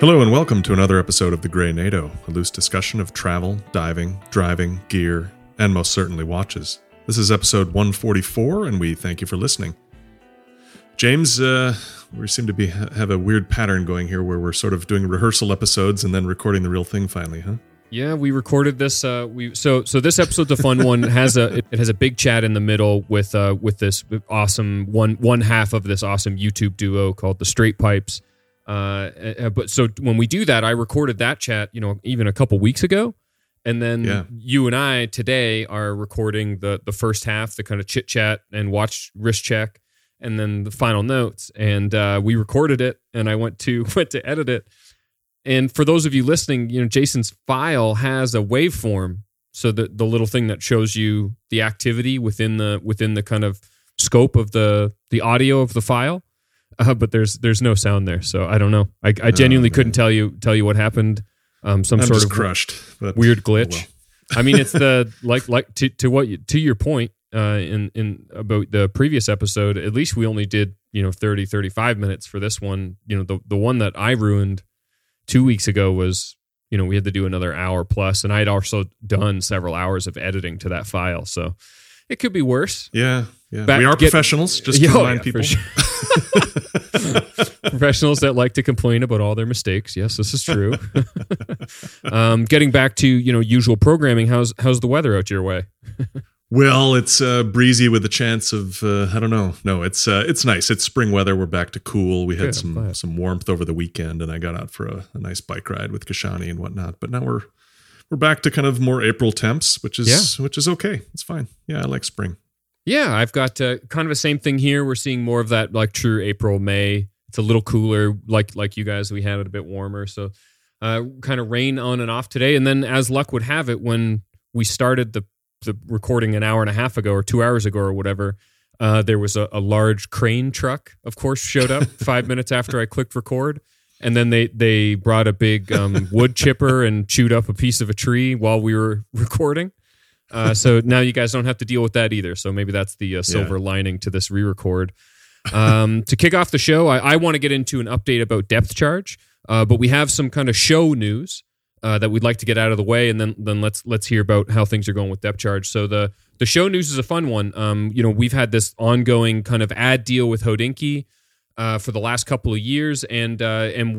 Hello and welcome to another episode of The Grey NATO, a loose discussion of travel, diving, driving, gear, and most certainly watches. This is episode 144, and we thank you for listening. James, we seem to have a weird pattern going here where we're sort of doing rehearsal episodes and then recording the real thing finally, huh? Yeah, we recorded this. So this episode's a fun one. It has a big chat in the middle with this awesome one half of this awesome YouTube duo called the Straight Pipes. But so when we do that, I recorded that chat, even a couple weeks ago, and then you and I today are recording the first half, the kind of chit chat and watch wrist check, and then the final notes. And we recorded it, and I went to edit it. And for those of you listening, Jason's file has a waveform, so the little thing that shows you the activity within the kind of scope of the audio of the file. But there's no sound there, so I don't know. I genuinely couldn't tell you what happened. I'm sort of crushed, but weird glitch. Well. I mean, it's the to your point in about the previous episode. At least we only did 30-35 minutes for this one. The one that I ruined 2 weeks ago was we had to do another hour plus, and I had also done several hours of editing to that file, so it could be worse. Yeah. We are professionals, just to remind people. Sure. Professionals that like to complain about all their mistakes. Yes, this is true. Getting back to usual programming, how's the weather out your way? Well, it's breezy with a chance of I don't know. No, it's nice. It's spring weather. We're back to cool. We had some warmth over the weekend, and I got out for a nice bike ride with Kashani and whatnot. But now we're back to kind of more April temps, which is okay. It's fine. Yeah, I like spring. Yeah, I've got kind of the same thing here. We're seeing more of that like true April, May. It's a little cooler, like you guys. We had it a bit warmer, so kind of rain on and off today. And then, as luck would have it, when we started the recording an hour and a half ago or 2 hours ago or whatever, there was a large crane truck, of course, showed up 5 minutes after I clicked record. And then they brought a big wood chipper and chewed up a piece of a tree while we were recording. So now you guys don't have to deal with that either. So maybe that's the silver lining to this re-record. To kick off the show, I want to get into an update about Depth Charge, but we have some kind of show news that we'd like to get out of the way, and then let's hear about how things are going with Depth Charge. So the show news is a fun one. We've had this ongoing kind of ad deal with Hodinkee for the last couple of years, and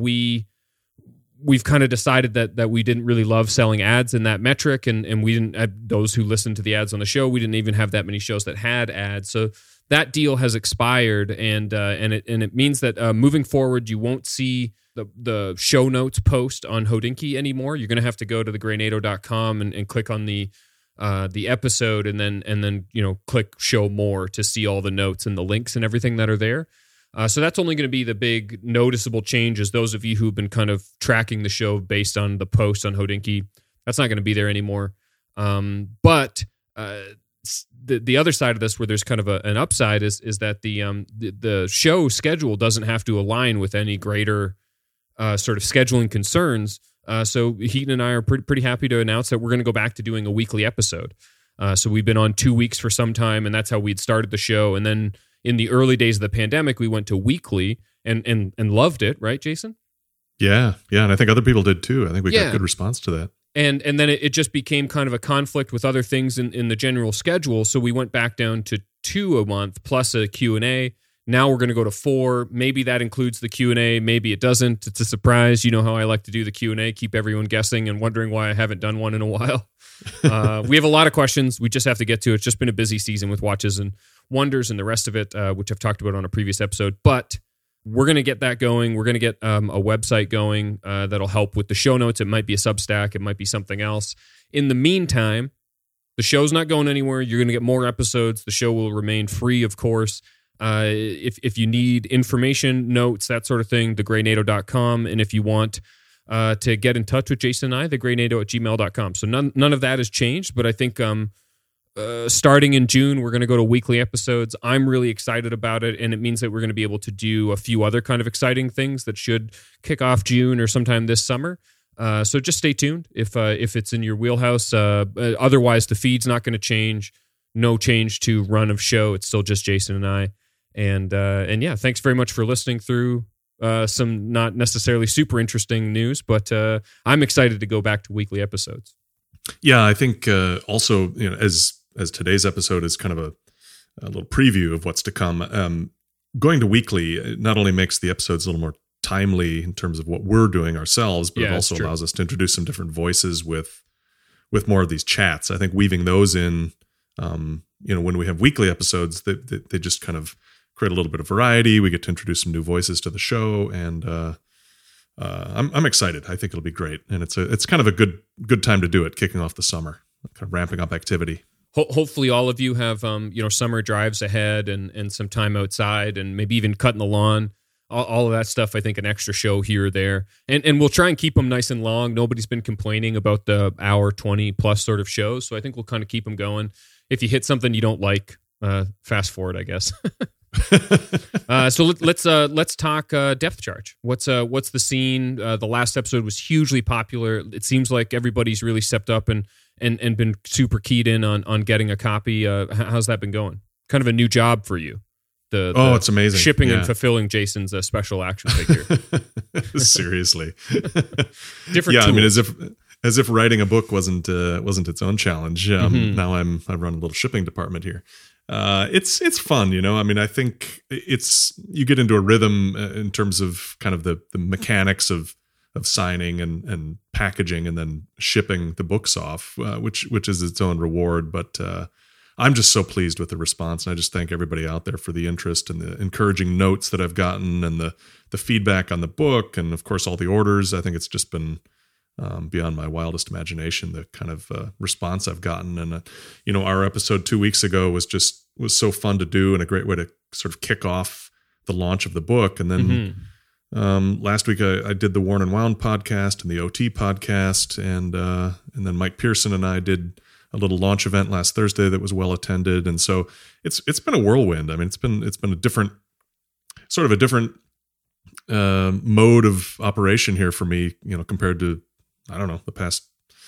we've kind of decided that we didn't really love selling ads in that metric, and we didn't have those who listened to the ads on the show. We didn't even have that many shows that had ads. So that deal has expired, and it means that moving forward, you won't see the show notes post on Hodinkee anymore. You're going to have to go to thegreynato.com and click on the episode, and then click show more to see all the notes and the links and everything that are there. So that's only going to be the big noticeable changes. Those of you who've been kind of tracking the show based on the post on Hodinkee, that's not going to be there anymore. But the other side of this, where there's kind of an upside, is that the show schedule doesn't have to align with any greater sort of scheduling concerns. So Heaton and I are pretty happy to announce that we're going to go back to doing a weekly episode. So we've been on 2 weeks for some time, and that's how we'd started the show. And then in the early days of the pandemic, we went to weekly and loved it, right, Jason? Yeah, and I think other people did too. I think we got good response to that. And then it just became kind of a conflict with other things in the general schedule, so we went back down to 2 a month plus a Q&A. Now we're going to go to 4. Maybe that includes the Q&A, maybe it doesn't. It's a surprise. You know how I like to do the Q&A, keep everyone guessing and wondering why I haven't done one in a while. We have a lot of questions. We just have to get to it. It's just been a busy season with Watches and Wonders and the rest of it, which I've talked about on a previous episode. But we're going to get that going. We're going to get a website going that'll help with the show notes. It might be a Substack. It might be something else. In the meantime, the show's not going anywhere. You're going to get more episodes. The show will remain free, of course. If you need information, notes, that sort of thing, thegreynato.com. And if you want to get in touch with Jason and I, thegreynato@gmail.com. So none of that has changed, but I think starting in June, we're going to go to weekly episodes. I'm really excited about it, and it means that we're going to be able to do a few other kind of exciting things that should kick off June or sometime this summer. So just stay tuned if it's in your wheelhouse. Otherwise, the feed's not going to change. No change to run of show. It's still just Jason and I. And yeah, thanks very much for listening through some not necessarily super interesting news, but I'm excited to go back to weekly episodes. Yeah, I think also, as today's episode is kind of a little preview of what's to come, going to weekly not only makes the episodes a little more timely in terms of what we're doing ourselves, but it also allows us to introduce some different voices with more of these chats. I think weaving those in, when we have weekly episodes, they just kind of create a little bit of variety. We get to introduce some new voices to the show, and I'm excited. I think it'll be great, and it's kind of a good time to do it, kicking off the summer, kind of ramping up activity. Hopefully, all of you have summer drives ahead and some time outside, and maybe even cutting the lawn. All of that stuff. I think an extra show here or there, and we'll try and keep them nice and long. Nobody's been complaining about the hour 20 plus sort of shows, so I think we'll kind of keep them going. If you hit something you don't like, fast forward, I guess. So let's talk Depth Charge. What's the scene? The last episode was hugely popular. It seems like everybody's really stepped up and been super keyed in on getting a copy. How's that been going? Kind of a new job for you. It's amazing. Shipping and fulfilling Jason's special action figure. Seriously. Different tools. I mean, as if writing a book wasn't its own challenge. Now I run a little shipping department here. It's fun, I mean, I think you get into a rhythm in terms of kind of the mechanics of signing and packaging and then shipping the books off, which is its own reward. But I'm just so pleased with the response, and I just thank everybody out there for the interest and the encouraging notes that I've gotten and the feedback on the book, and of course all the orders. I think it's just been beyond my wildest imagination, the kind of response I've gotten. And our episode 2 weeks ago was so fun to do and a great way to sort of kick off the launch of the book. And then last week I did the Worn and Wound podcast and the OT podcast, and then Mike Pearson and I did a little launch event last Thursday that was well attended. And so it's been a whirlwind. I mean, it's been a different mode of operation here for me, compared to, I don't know, the past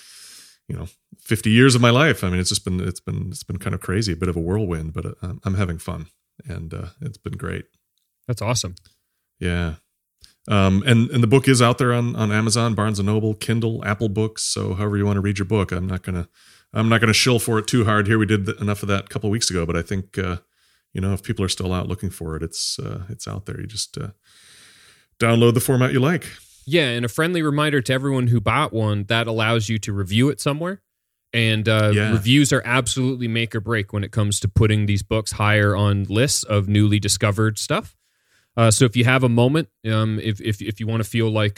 50 years of my life. I mean, it's been kind of crazy, a bit of a whirlwind, but I'm having fun, and it's been great. That's awesome. Yeah. And the book is out there on Amazon, Barnes and Noble, Kindle, Apple Books. So however you want to read your book, I'm not gonna shill for it too hard here. We did enough of that a couple of weeks ago, but I think if people are still out looking for it, it's out there. You just download the format you like. Yeah, and a friendly reminder to everyone who bought one, that allows you to review it somewhere. And reviews are absolutely make or break when it comes to putting these books higher on lists of newly discovered stuff. So if you have a moment, if you want to feel like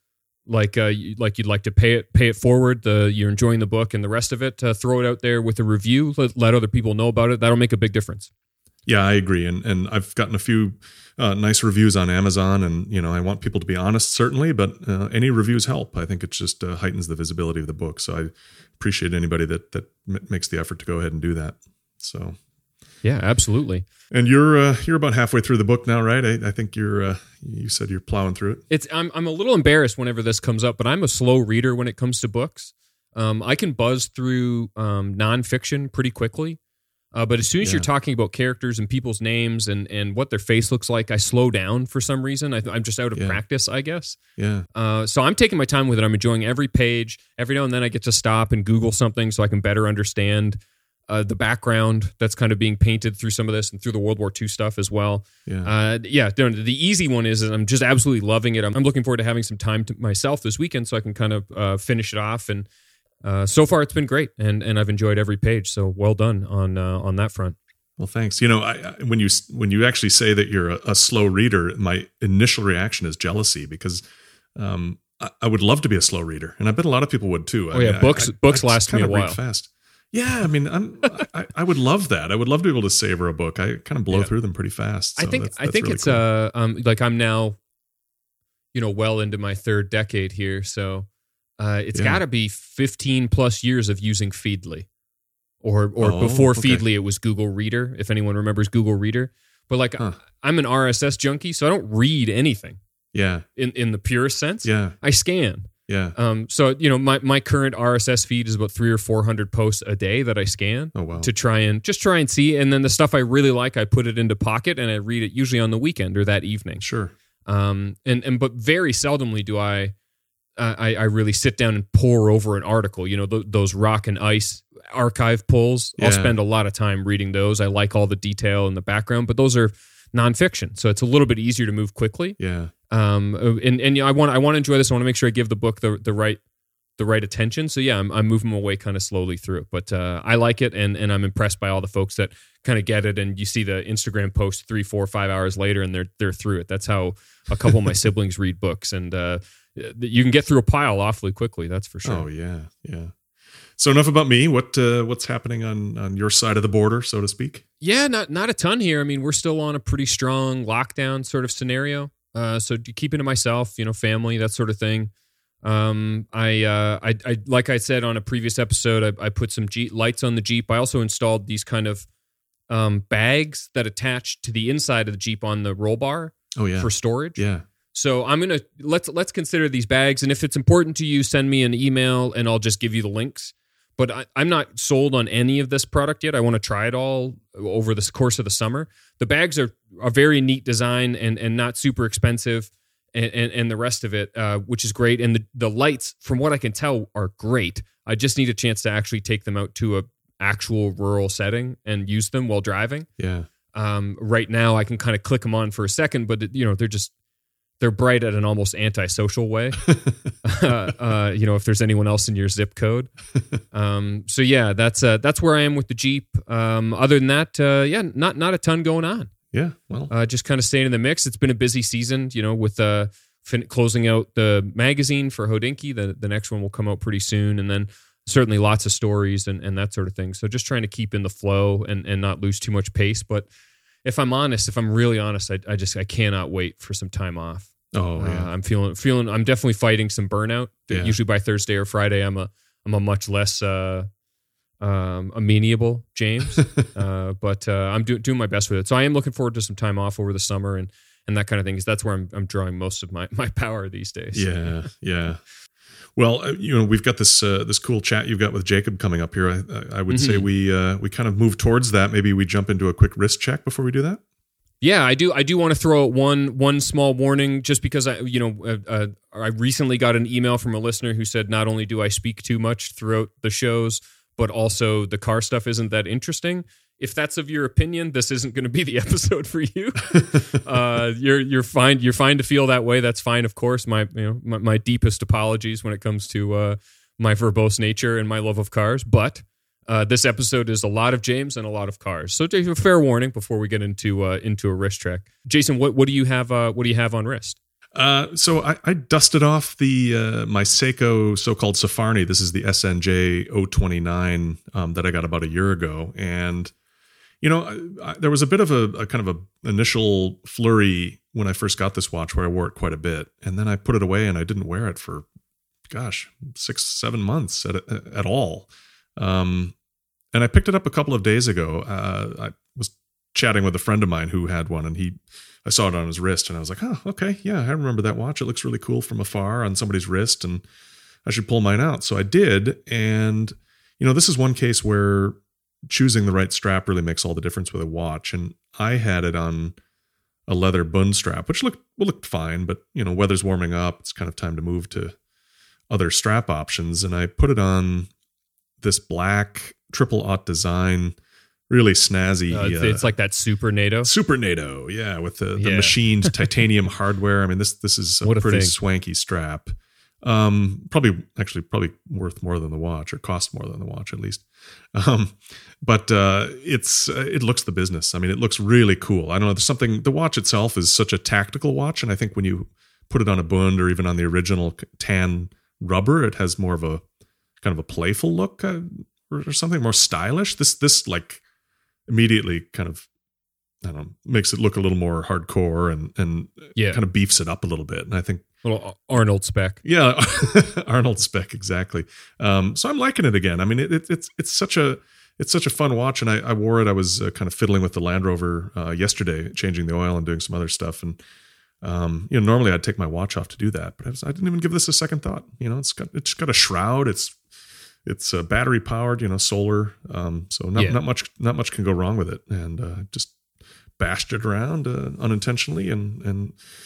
you'd like to pay it forward, you're enjoying the book and the rest of it, throw it out there with a review. Let other people know about it. That'll make a big difference. Yeah, I agree, and I've gotten a few nice reviews on Amazon, and I want people to be honest, certainly, but any reviews help. I think it just heightens the visibility of the book. So I appreciate anybody that makes the effort to go ahead and do that. So yeah, absolutely. And you're about halfway through the book now, right? I think you said you're plowing through it. I'm a little embarrassed whenever this comes up, but I'm a slow reader when it comes to books. I can buzz through nonfiction pretty quickly. But as soon as you're talking about characters and people's names and what their face looks like, I slow down for some reason. I'm just out of practice, I guess. Yeah. So I'm taking my time with it. I'm enjoying every page. Every now and then I get to stop and Google something so I can better understand the background that's kind of being painted through some of this and through the World War II stuff as well. Yeah. The easy one is I'm just absolutely loving it. I'm looking forward to having some time to myself this weekend so I can kind of finish it off. And so far, it's been great, and I've enjoyed every page. So well done on that front. Well, thanks. When you actually say that you're a slow reader, my initial reaction is jealousy, because I would love to be a slow reader, and I bet a lot of people would too. Books last me a while. Fast. Yeah, I mean, I would love that. I would love to be able to savor a book. I kind of blow through them pretty fast. So I think really it's cool. like I'm now, well into my third decade here, so. It's got to be 15 plus years of using Feedly, or before Feedly, it was Google Reader. If anyone remembers Google Reader, but I'm an RSS junkie, so I don't read anything. Yeah, in the purest sense. Yeah, I scan. Yeah. So my current RSS feed is about 300 or 400 posts a day that I scan. Oh, wow. To try and see, and then the stuff I really like, I put it into Pocket and I read it usually on the weekend or that evening. Sure. But very seldomly do I really sit down and pore over an article. You know, those Rock and Ice archive pulls. Yeah. I'll spend a lot of time reading those. I like all the detail in the background, but those are nonfiction, so it's a little bit easier to move quickly. Yeah. And I want to enjoy this. I want to make sure I give the book the right attention. So yeah, I'm moving my way kind of slowly through it, but I like it, and I'm impressed by all the folks that kind of get it. And you see the Instagram post 3, 4, 5 hours later, and they're through it. That's how a couple of my siblings read books, and you can get through a pile awfully quickly. That's for sure. Oh yeah, yeah. So enough about me. What's happening on your side of the border, so to speak? Yeah, not a ton here. I mean, we're still on a pretty strong lockdown sort of scenario. So keeping to myself, family, that sort of thing. I like I said on a previous episode, I put some lights on the Jeep. I also installed these kind of bags that attach to the inside of the Jeep on the roll bar. Oh yeah, for storage. Yeah. So I'm gonna let's consider these bags, and if it's important to you, send me an email, and I'll just give you the links. But I'm not sold on any of this product yet. I want to try it all over the course of the summer. The bags are a very neat design and not super expensive, and the rest of it, which is great. And the lights, from what I can tell, are great. I just need a chance to actually take them out to a actual rural setting and use them while driving. Yeah. Right now, I can kind of click them on for a second, but they're bright at an almost antisocial way. If there's anyone else in your zip code. So yeah, that's where I am with the Jeep. Other than that, not a ton going on. Yeah. Well, just kind of staying in the mix. It's been a busy season, with closing out the magazine for Hodinkee. The next one will come out pretty soon. And then certainly lots of stories and that sort of thing. So just trying to keep in the flow and not lose too much pace. But if I'm really honest, I cannot wait for some time off. Oh yeah. I'm feeling. I'm definitely fighting some burnout. Yeah. Usually by Thursday or Friday, I'm a much less amenable James. But I'm doing my best with it. So I am looking forward to some time off over the summer and that kind of thing. Because that's where I'm drawing most of my power these days. Yeah. Yeah. Well, we've got this cool chat you've got with Jacob coming up here. I would say we kind of move towards that. Maybe we jump into a quick wrist check before we do that. Yeah, I do want to throw out one small warning, just because I recently got an email from a listener who said not only do I speak too much throughout the shows, but also the car stuff isn't that interesting. If that's of your opinion, this isn't going to be the episode for you. You're fine. You're fine to feel that way. That's fine, of course. My deepest apologies when it comes to my verbose nature and my love of cars. But this episode is a lot of James and a lot of cars. So take a fair warning before we get into a wrist check. Jason, what do you have? What do you have on wrist? So I dusted off my Seiko so-called Safarni. This is the SNJ 029 that I got about a year ago, and there was a bit of a kind of a initial flurry when I first got this watch where I wore it quite a bit, and then I put it away and I didn't wear it for 6-7 months at all. And I picked it up a couple of days ago. I was chatting with a friend of mine who had one, and I saw it on his wrist, and I was like, oh, okay, yeah, I remember that watch. It looks really cool from afar on somebody's wrist, and I should pull mine out. So I did, and this is one case where choosing the right strap really makes all the difference with a watch. And I had it on a leather Bund strap, which looked fine, but weather's warming up. It's kind of time to move to other strap options, and I put it on this black triple aught design, really snazzy. It's like that Super NATO, yeah, with the machined titanium hardware. I mean, this is a pretty swanky strap. Probably worth more than the watch, or cost more than the watch at least. But it looks the business. I mean, it looks really cool. I don't know. There's something. The watch itself is such a tactical watch, and I think when you put it on a Bund or even on the original tan rubber, it has more of a kind of a playful look or something more stylish. This like immediately kind of, I don't know, makes it look a little more hardcore and kind of beefs it up a little bit. And I think a little Arnold spec. Yeah, Arnold spec, exactly. So I'm liking it again. I mean, it's such a fun watch, and I wore it. I was kind of fiddling with the Land Rover yesterday, changing the oil and doing some other stuff. And normally I'd take my watch off to do that, but I didn't even give this a second thought. It's got a shroud. It's battery powered, solar. So not much can go wrong with it. And just bashed it around unintentionally, and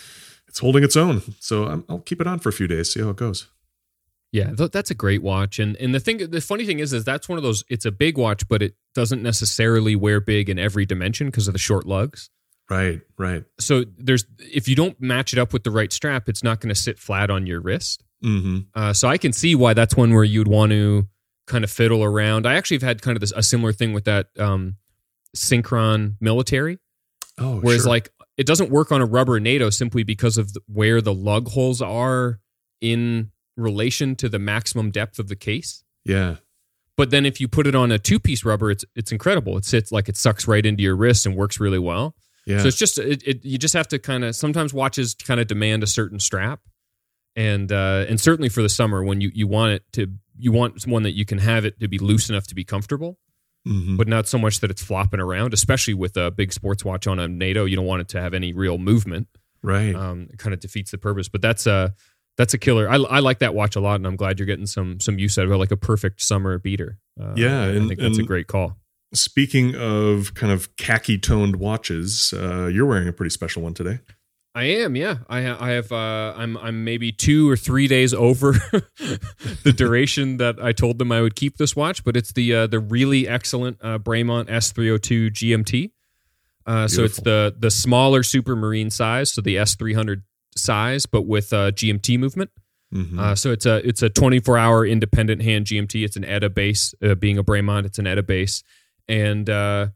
it's holding its own. So I'll keep it on for a few days, see how it goes. Yeah, that's a great watch. And the funny thing is that's one of those, it's a big watch, but it doesn't necessarily wear big in every dimension because of the short lugs. Right. So if you don't match it up with the right strap, it's not going to sit flat on your wrist. Mm-hmm. So I can see why that's one where you'd want to kind of fiddle around. I actually have had kind of a similar thing with that Synchron Military. Oh, whereas sure. like it doesn't work on a rubber NATO simply because of where the lug holes are in relation to the maximum depth of the case. Yeah. But then if you put it on a 2-piece rubber, it's incredible. It sits like it sucks right into your wrist and works really well. Yeah. So it's just you just have to kind of, sometimes watches kind of demand a certain strap, and certainly for the summer when you want one that you can have it to be loose enough to be comfortable, mm-hmm. but not so much that it's flopping around. Especially with a big sports watch on a NATO, you don't want it to have any real movement. Right. It kind of defeats the purpose. But that's a killer. I like that watch a lot, and I'm glad you're getting some use out of it, like a perfect summer beater. Yeah, I think that's a great call. Speaking of kind of khaki-toned watches, you're wearing a pretty special one today. I am, yeah. I have. I'm maybe 2 or 3 days over the duration that I told them I would keep this watch, but it's the really excellent Bremont S302 GMT. So it's the smaller Supermarine size, so the S300 size, but with GMT movement. Mm-hmm. So it's a 24-hour independent hand GMT. It's an ETA base. Being a Bremont, it's an ETA base, and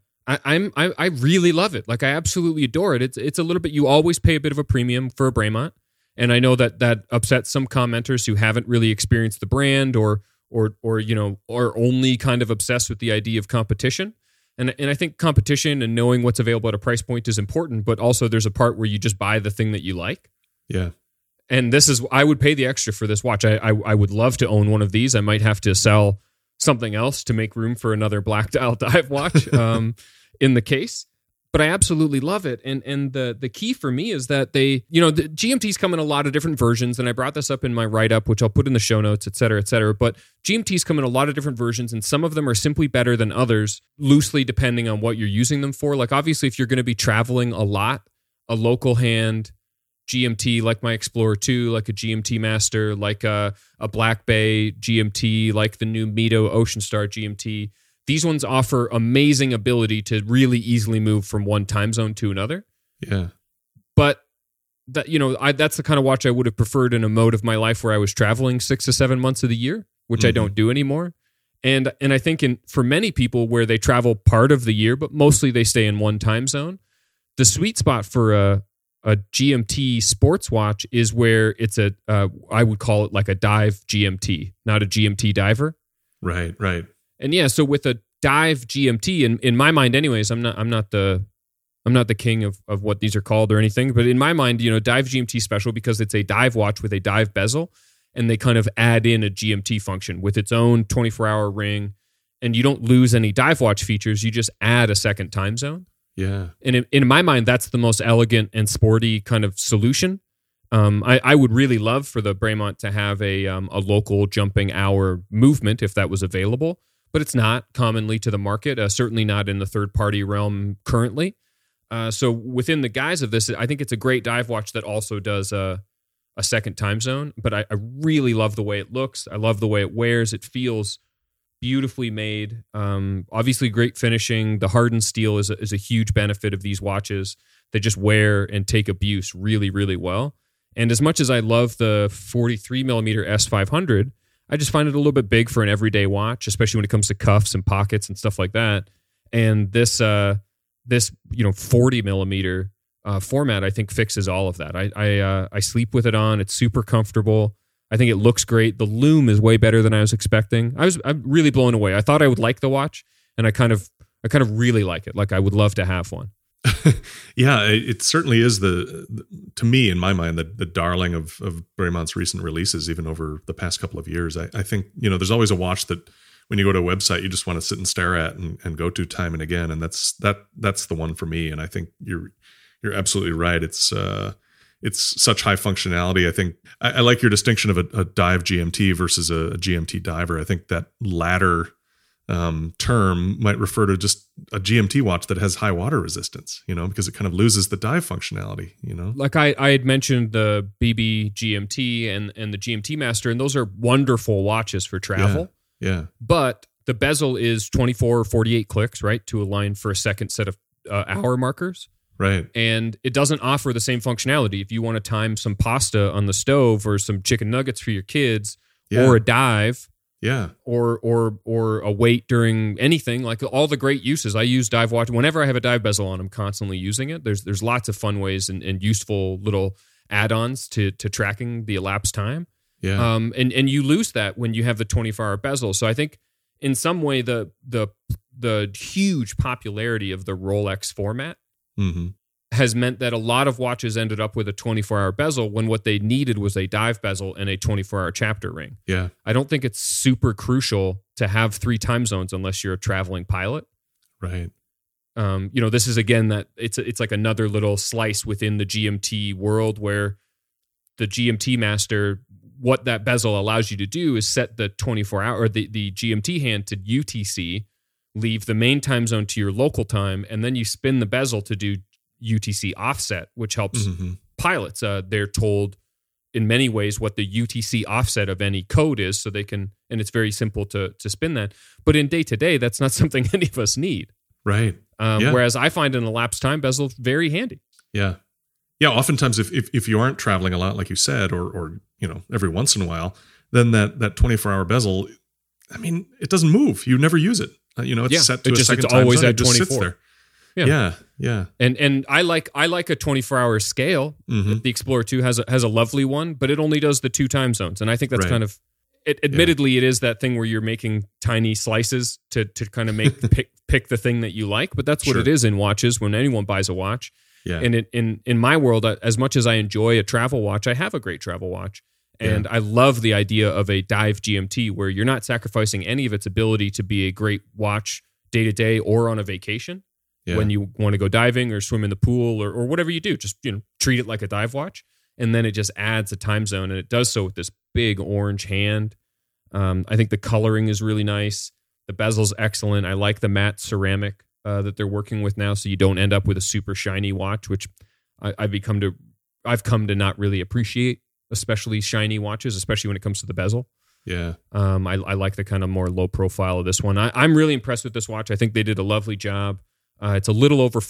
I really love it. Like, I absolutely adore it. It's a little bit. You always pay a bit of a premium for a Bremont, and I know that upsets some commenters who haven't really experienced the brand or are only kind of obsessed with the idea of competition. And I think competition and knowing what's available at a price point is important, but also there's a part where you just buy the thing that you like. Yeah. And I would pay the extra for this watch. I would love to own one of these. I might have to sell something else to make room for another black dial dive watch in the case. But I absolutely love it. And the key for me is that the GMTs come in a lot of different versions. And I brought this up in my write-up, which I'll put in the show notes, et cetera, et cetera. But GMTs come in a lot of different versions, and some of them are simply better than others, loosely depending on what you're using them for. Like, obviously, if you're going to be traveling a lot, a local hand GMT like my Explorer 2, like a GMT Master, like a Black Bay GMT, like the new Mito Ocean Star GMT. These ones offer amazing ability to really easily move from one time zone to another. Yeah. But that that's the kind of watch I would have preferred in a mode of my life where I was traveling 6 to 7 months of the year, which I don't do anymore. And I think for many people where they travel part of the year, but mostly they stay in one time zone, the sweet spot for a GMT sports watch is where it's I would call it like a dive GMT, not a GMT diver. Right. And yeah, so with a dive GMT, in my mind, anyways, I'm not the king of what these are called or anything, but in my mind, dive GMT special because it's a dive watch with a dive bezel, and they kind of add in a GMT function with its own 24-hour ring, and you don't lose any dive watch features. You just add a second time zone. Yeah. And in my mind, that's the most elegant and sporty kind of solution. I would really love for the Bremont to have a local jumping hour movement if that was available, but it's not commonly to the market, certainly not in the third-party realm currently. So within the guise of this, I think it's a great dive watch that also does a second time zone, but I really love the way it looks. I love the way it wears. It feels beautifully made. Obviously, great finishing. The hardened steel is a huge benefit of these watches. They just wear and take abuse really, really well. And as much as I love the 43 millimeter S500, I just find it a little bit big for an everyday watch, especially when it comes to cuffs and pockets and stuff like that. And this 40 millimeter format, I think, fixes all of that. I sleep with it on. It's super comfortable. I think it looks great. The lume is way better than I was expecting. I'm really blown away. I thought I would like the watch, and I kind of really like it. Like, I would love to have one. Yeah, it certainly is to me, in my mind, the darling of Bremont's recent releases, even over the past couple of years. I think, there's always a watch that when you go to a website, you just want to sit and stare at and go to time and again. And that's the one for me. And I think you're absolutely right. It's such high functionality. I think I like your distinction of a dive GMT versus a GMT diver. I think that latter term might refer to just a GMT watch that has high water resistance, because it kind of loses the dive functionality, Like I had mentioned the BB GMT and the GMT Master, and those are wonderful watches for travel. Yeah. But the bezel is 24 or 48 clicks, right, to align for a second set of hour markers. Right. And it doesn't offer the same functionality. If you want to time some pasta on the stove or some chicken nuggets for your kids or a dive, or a wait during anything, like all the great uses. I use dive watch. Whenever I have a dive bezel on, I'm constantly using it. There's lots of fun ways and useful little add-ons to tracking the elapsed time. Yeah. And you lose that when you have the 24-hour bezel. So I think in some way the huge popularity of the Rolex format has meant that a lot of watches ended up with a 24-hour bezel when what they needed was a dive bezel and a 24-hour chapter ring. Yeah. I don't think it's super crucial to have 3 time zones unless you're a traveling pilot. Right. This is, again, that it's like another little slice within the GMT world where the GMT Master, what that bezel allows you to do is set the 24-hour or the GMT hand to UTC, leave the main time zone to your local time, and then you spin the bezel to do UTC offset, which helps pilots. They're told in many ways what the UTC offset of any code is, so they can, and it's very simple to spin that. But in day-to-day, that's not something any of us need. Right. Whereas I find an elapsed time bezel very handy. Yeah. Yeah. Oftentimes, if you aren't traveling a lot, like you said, or every once in a while, then that 24-hour bezel, I mean, it doesn't move. You never use it. It's set to a second time always zone. at 24. Yeah. And I like a 24-hour scale. The Explorer 2 has a lovely one, but it only does the 2 time zones, and I think that's kind of admittedly it is that thing where you're making tiny slices to kind of make pick the thing that you like, but that's what it is in watches when anyone buys a watch. Yeah. And in my world, as much as I enjoy a travel watch, I have a great travel watch. And I love the idea of a dive GMT where you're not sacrificing any of its ability to be a great watch day to day or on a vacation. Yeah. When you want to go diving or swim in the pool or whatever you do, just treat it like a dive watch. And then it just adds a time zone, and it does so with this big orange hand. I think the coloring is really nice. The bezel's excellent. I like the matte ceramic that they're working with now, so you don't end up with a super shiny watch, which I've come to not really appreciate, especially shiny watches, especially when it comes to the bezel. Yeah. I like the kind of more low profile of this one. I'm really impressed with this watch. I think they did a lovely job. It's a little over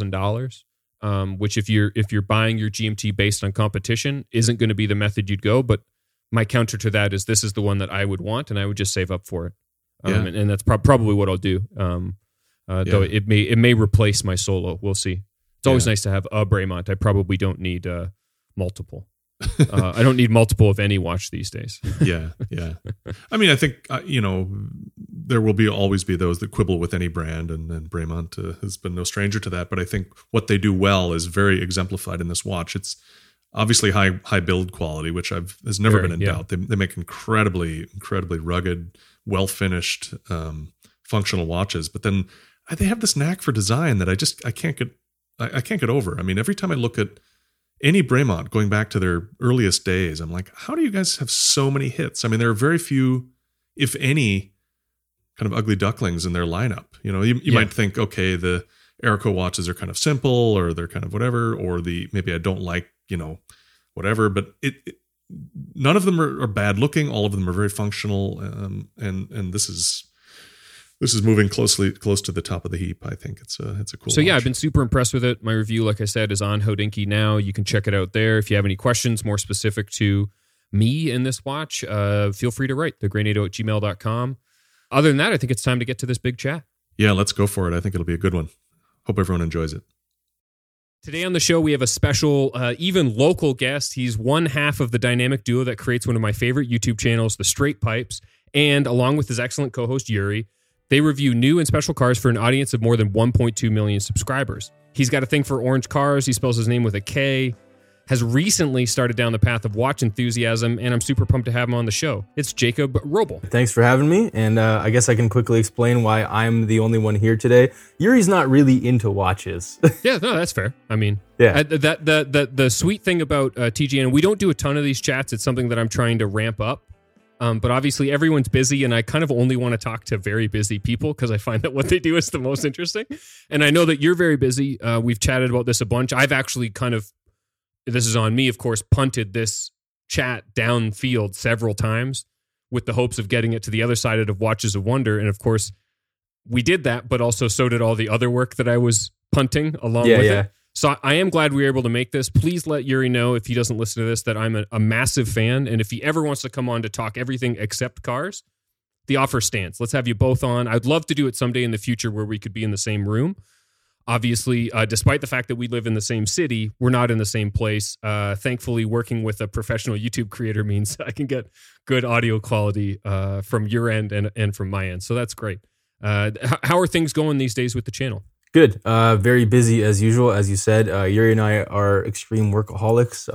$4,000, which if you're buying your GMT based on competition isn't going to be the method you'd go. But my counter to that is this is the one that I would want, and I would just save up for it. And that's probably what I'll do. Though it may replace my Solo. We'll see. It's always nice to have a Bremont. I probably don't need multiple. I don't need multiple of any watch these days. Yeah. I mean, I think there will always be those that quibble with any brand, and Bremont has been no stranger to that. But I think what they do well is very exemplified in this watch. It's obviously high build quality, which has never been in doubt. They make incredibly rugged, well finished, functional watches. But then they have this knack for design that I can't get over. I mean, every time I look at any Bremont going back to their earliest days, I'm like, how do you guys have so many hits? I mean, there are very few, if any, kind of ugly ducklings in their lineup. You might think, okay, the Airco watches are kind of simple, or they're kind of whatever, or maybe I don't like, whatever, but none of them are bad looking. All of them are very functional. And this is moving close to the top of the heap. I think it's a cool. So watch. I've been super impressed with it. My review, like I said, is on Hodinkee now. You can check it out there. If you have any questions more specific to me in this watch, feel free to write thegraynado@gmail.com. Other than that, I think it's time to get to this big chat. Yeah, let's go for it. I think it'll be a good one. Hope everyone enjoys it. Today on the show, we have a special, even local guest. He's one half of the dynamic duo that creates one of my favorite YouTube channels, The Straight Pipes, and along with his excellent co-host, Yuri, they review new and special cars for an audience of more than 1.2 million subscribers. He's got a thing for orange cars. He spells his name with a K. Has recently started down the path of watch enthusiasm, and I'm super pumped to have him on the show. It's Jacob Roble. Thanks for having me, and I guess I can quickly explain why I'm the only one here today. Yuri's not really into watches. Yeah, no, that's fair. I mean, the sweet thing about TGN, we don't do a ton of these chats. It's something that I'm trying to ramp up. But obviously everyone's busy, and I kind of only want to talk to very busy people because I find that what they do is the most interesting. And I know that you're very busy. We've chatted about this a bunch. I've actually this is on me, of course, punted this chat downfield several times with the hopes of getting it to the other side of Watches of Wonder. And of course, we did that, but also so did all the other work that I was punting along with it. So I am glad we were able to make this. Please let Yuri know, if he doesn't listen to this, that I'm a massive fan. And if he ever wants to come on to talk everything except cars, the offer stands. Let's have you both on. I'd love to do it someday in the future where we could be in the same room. Obviously, despite the fact that we live in the same city, we're not in the same place. Thankfully, working with a professional YouTube creator means I can get good audio quality from your end and from my end. So that's great. How are things going these days with the channel? Good. Very busy as usual. As you said, Yuri and I are extreme workaholics.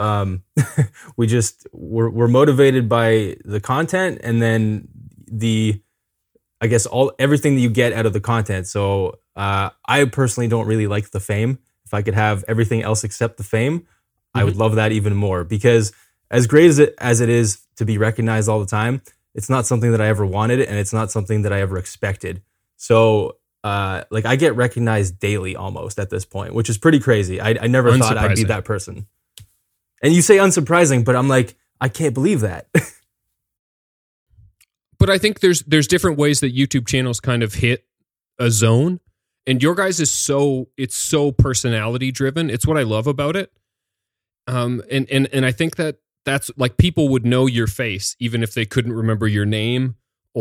We're motivated by the content, and then everything that you get out of the content. So I personally don't really like the fame. If I could have everything else except the fame, I would love that even more, because as great as it is to be recognized all the time, it's not something that I ever wanted, and it's not something that I ever expected. So I get recognized daily almost at this point, which is pretty crazy. I never thought I'd be that person. And you say unsurprising, but I'm like, I can't believe that. But I think there's different ways that YouTube channels kind of hit a zone, and your guys is so personality driven. It's what I love about it. And I think that's like, people would know your face even if they couldn't remember your name.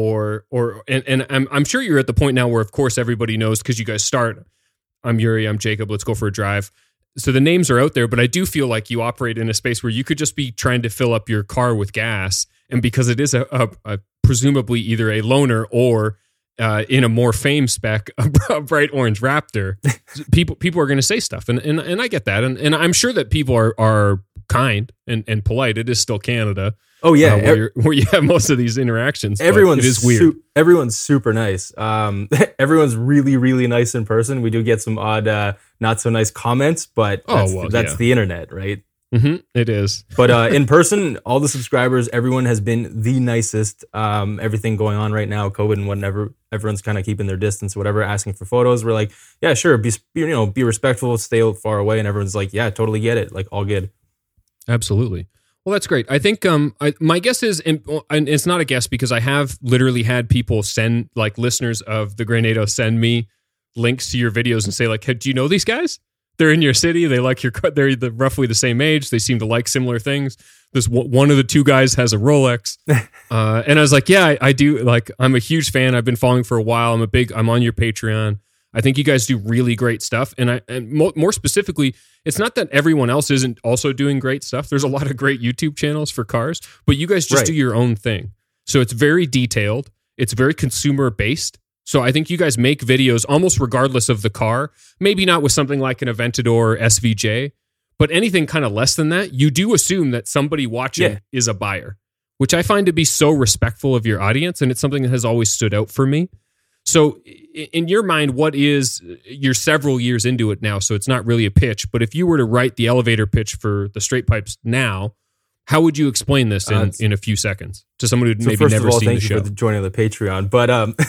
And I'm sure you're at the point now where, of course, everybody knows because you guys start. I'm Yuri, I'm Jacob, let's go for a drive. So the names are out there, but I do feel like you operate in a space where you could just be trying to fill up your car with gas. And because it is a presumably either a loaner or in a more fame spec, a bright orange Raptor, people are going to say stuff. And I get that. And I'm sure that people are kind and polite. It is still Canada. Oh yeah, where you have most of these interactions. Everyone's it is weird. Everyone's super nice. Everyone's really, really nice in person. We do get some odd, not so nice comments, but that's the internet, right? Mm-hmm, it is. But in person, all the subscribers, everyone has been the nicest. Everything going on right now, COVID and whatever, everyone's kind of keeping their distance, whatever, asking for photos. We're like, yeah, sure, be respectful, stay far away, and everyone's like, yeah, totally get it, like all good. Absolutely. Well, that's great. I think my guess is, and it's not a guess because I have literally had people send, like, listeners of the Grenado send me links to your videos and say, like, hey, do you know these guys? They're in your city. They like your car. They're roughly the same age. They seem to like similar things. This one of the two guys has a Rolex. And I was like, yeah, I do. Like, I'm a huge fan. I've been following for a while. I'm on your Patreon. I think you guys do really great stuff. And more specifically, it's not that everyone else isn't also doing great stuff. There's a lot of great YouTube channels for cars, but you guys just do your own thing. So it's very detailed. It's very consumer based. So I think you guys make videos almost regardless of the car, maybe not with something like an Aventador SVJ, but anything kind of less than that, you do assume that somebody watching is a buyer, which I find to be so respectful of your audience. And it's something that has always stood out for me. So in your mind, you're several years into it now, so it's not really a pitch, but if you were to write the elevator pitch for the Straight Pipes now, how would you explain this in a few seconds to someone who'd maybe never seen the show? Thank you for joining the Patreon. But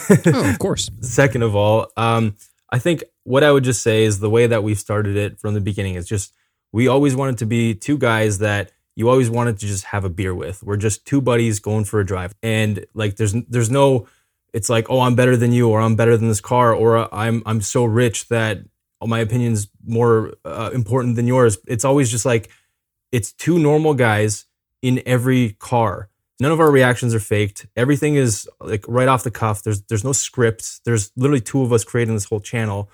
of course. Second of all, I think what I would just say is the way that we've started it from the beginning is just, we always wanted to be two guys that you always wanted to just have a beer with. We're just two buddies going for a drive. And like, there's no, it's like, oh, I'm better than you, or I'm better than this car, or I'm so rich that my opinion's more important than yours. It's always just like, it's two normal guys in every car. None of our reactions are faked. Everything is like right off the cuff. There's no scripts. There's literally two of us creating this whole channel.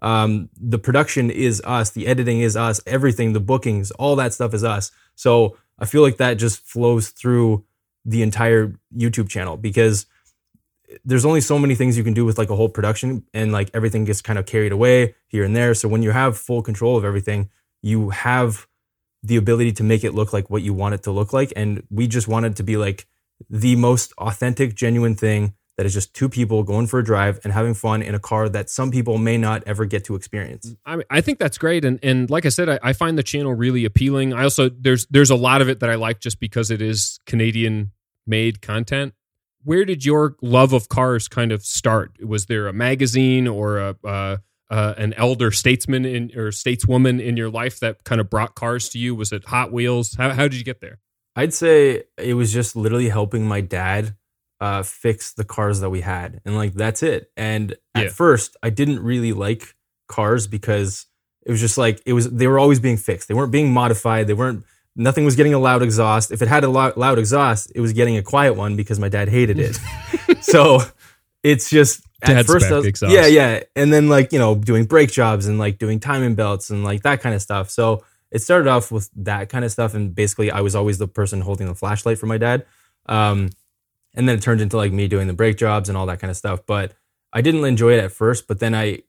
The production is us. The editing is us. Everything, the bookings, all that stuff is us. So I feel like that just flows through the entire YouTube channel, because there's only so many things you can do with like a whole production, and like everything gets kind of carried away here and there. So when you have full control of everything, you have the ability to make it look like what you want it to look like. And we just wanted to be like the most authentic, genuine thing that is just two people going for a drive and having fun in a car that some people may not ever get to experience. I think that's great. And like I said, I find the channel really appealing. I also, there's a lot of it that I like just because it is Canadian made content. Where did your love of cars kind of start? Was there a magazine or an elder statesman or stateswoman in your life that kind of brought cars to you? Was it Hot Wheels? How did you get there? I'd say it was just literally helping my dad fix the cars that we had. And like, that's it. And at first I didn't really like cars because it was just like, they were always being fixed. They weren't being modified. Nothing was getting a loud exhaust. If it had a loud exhaust, it was getting a quiet one because my dad hated it. So it's just at first, exhaust. Yeah. And then like, doing brake jobs and like doing timing belts and like that kind of stuff. So it started off with that kind of stuff. And basically I was always the person holding the flashlight for my dad. And then it turned into like me doing the brake jobs and all that kind of stuff. But I didn't enjoy it at first, but then I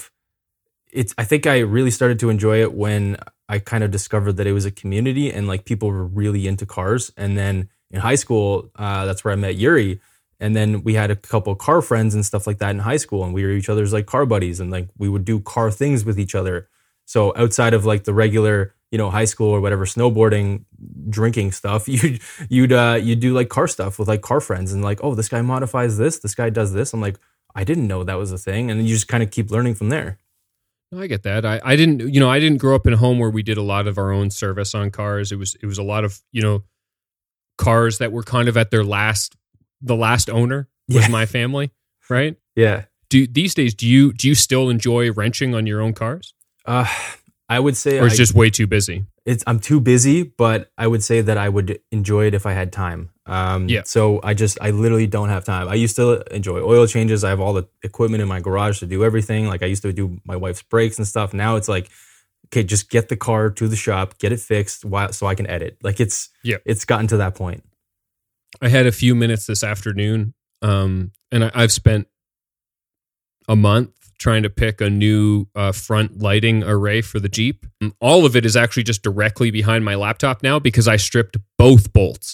think I really started to enjoy it when I kind of discovered that it was a community and like people were really into cars. And then in high school, that's where I met Yuri. And then we had a couple car friends and stuff like that in high school. And we were each other's like car buddies and like we would do car things with each other. So outside of like the regular, high school or whatever, snowboarding, drinking stuff, you'd do like car stuff with like car friends and like, oh, this guy modifies this guy does this. I'm like, I didn't know that was a thing. And then you just kind of keep learning from there. I get that. I didn't grow up in a home where we did a lot of our own service on cars. It was a lot of, cars that were kind of at the last owner was my family, right? Yeah. These days, do you still enjoy wrenching on your own cars? I would say, or it's just way too busy. I'm too busy, but I would say that I would enjoy it if I had time. So I literally don't have time. I used to enjoy oil changes. I have all the equipment in my garage to do everything. Like I used to do my wife's brakes and stuff. Now it's like, okay, just get the car to the shop, get it fixed so I can edit. Like it's gotten to that point. I had a few minutes this afternoon, and I've spent a month trying to pick a new front lighting array for the Jeep. All of it is actually just directly behind my laptop now because I stripped both bolts.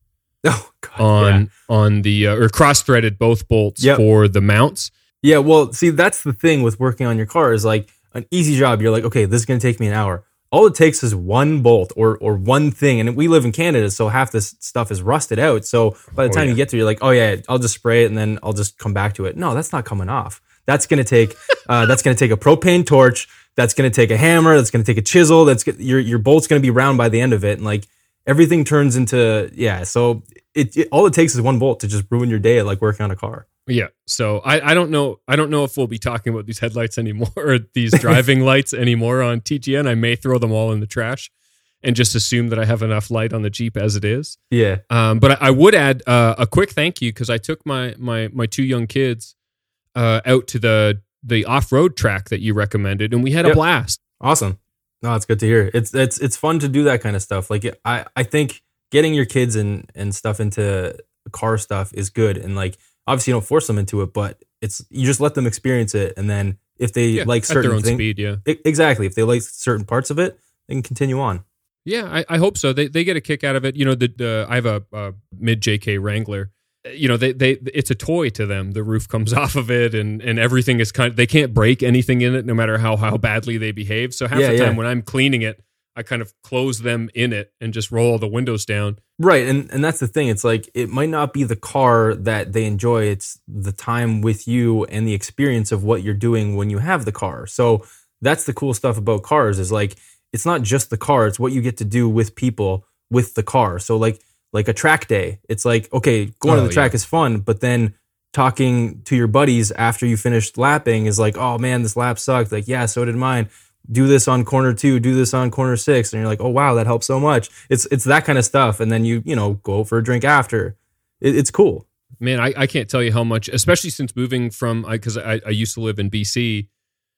Oh God, on the or cross-threaded both bolts for the mounts. Yeah, well, see, that's the thing with working on your car is like an easy job. You're like, okay, this is going to take me an hour. All it takes is one bolt or one thing. And we live in Canada, so half this stuff is rusted out. So by the time you get to it, you're like, oh yeah, I'll just spray it and then I'll just come back to it. No, that's not coming off. That's going to take a propane torch. That's going to take a hammer. That's going to take a chisel. Your bolt's going to be round by the end of it. And like everything turns into, so it all it takes is one bolt to just ruin your day at like working on a car. Yeah. So I don't know if we'll be talking about these headlights anymore, or these driving lights anymore on TGN. I may throw them all in the trash and just assume that I have enough light on the Jeep as it is. Yeah. But I would add a quick thank you because I took my two young kids out to the off-road track that you recommended, and we had a blast. Awesome. No, it's good to hear. It's fun to do that kind of stuff. Like I think getting your kids and stuff into car stuff is good, and like obviously you don't force them into it, but you just let them experience it, and then if they like certain at their own speed, exactly. If they like certain parts of it, they can continue on. Yeah, I hope so. They get a kick out of it. I have a mid JK Wrangler. It's a toy to them. The roof comes off of it, and everything is they can't break anything in it, no matter how badly they behave. So half the time when I'm cleaning it, I kind of close them in it and just roll all the windows down. Right, and that's the thing. It's like it might not be the car that they enjoy. It's the time with you and the experience of what you're doing when you have the car. So that's the cool stuff about cars is like it's not just the car. It's what you get to do with people with the car. So like a track day, it's like, okay, going on the track is fun, but then talking to your buddies after you finished lapping is like, oh man, this lap sucked. Like, yeah, so did mine. Do this on corner 2, do this on corner 6. And you're like, oh wow, that helps so much. It's that kind of stuff. And then you go for a drink after. It's cool. Man, I can't tell you how much, especially since moving from, because I used to live in BC,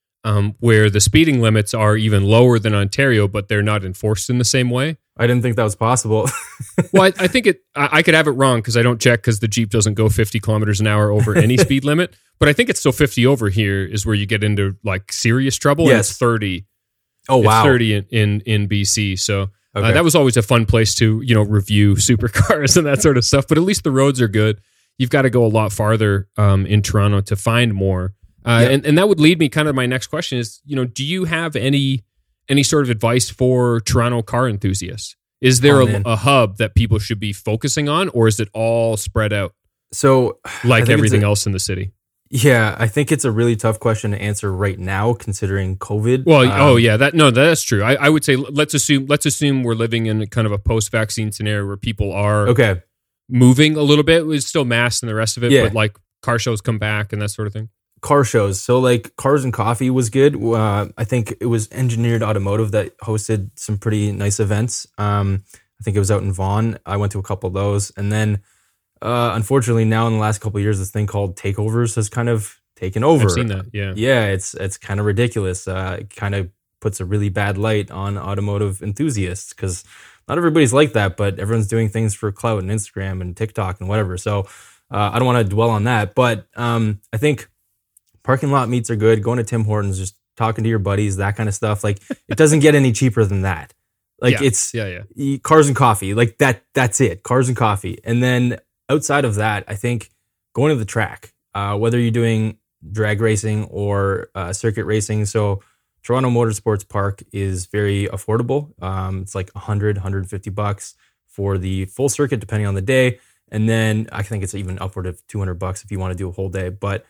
where the speeding limits are even lower than Ontario, but they're not enforced in the same way. I didn't think that was possible. Well, I think I could have it wrong because I don't check because the Jeep doesn't go 50 kilometers an hour over any speed limit. But I think it's still 50 over here is where you get into like serious trouble. Yes. And it's 30. Oh, wow. It's 30 in BC. So that was always a fun place to, review supercars and that sort of stuff. But at least the roads are good. You've got to go a lot farther in Toronto to find more. And that would lead me kind of my next question is, do you have any sort of advice for Toronto car enthusiasts? Is there Oh, man. a hub that people should be focusing on, or is it all spread out So like think it's everything else in the city? Yeah, I think it's a really tough question to answer right now, considering COVID. Well, that's true. I would say let's assume we're living in kind of a post-vaccine scenario where people are Okay. moving a little bit. It's still masks and the rest of it, Yeah. but like car shows come back and that sort of thing. Car shows. So like Cars and Coffee was good. I think it was Engineered Automotive that hosted some pretty nice events. I think it was out in Vaughan. I went to a couple of those. And then unfortunately now in the last couple of years, this thing called Takeovers has kind of taken over. I've seen that. Yeah. Yeah, it's kind of ridiculous. It kind of puts a really bad light on automotive enthusiasts because not everybody's like that, but everyone's doing things for clout and Instagram and TikTok and whatever. So I don't want to dwell on that. But I think parking lot meets are good. Going to Tim Hortons, just talking to your buddies, that kind of stuff. Like it doesn't get any cheaper than that. Like it's Cars and Coffee. Like that's it. Cars and Coffee. And then outside of that, I think going to the track, whether you're doing drag racing or circuit racing. So Toronto Motorsports Park is very affordable. It's like $100-$150 for the full circuit, depending on the day. And then I think it's even upward of $200 if you want to do a whole day. But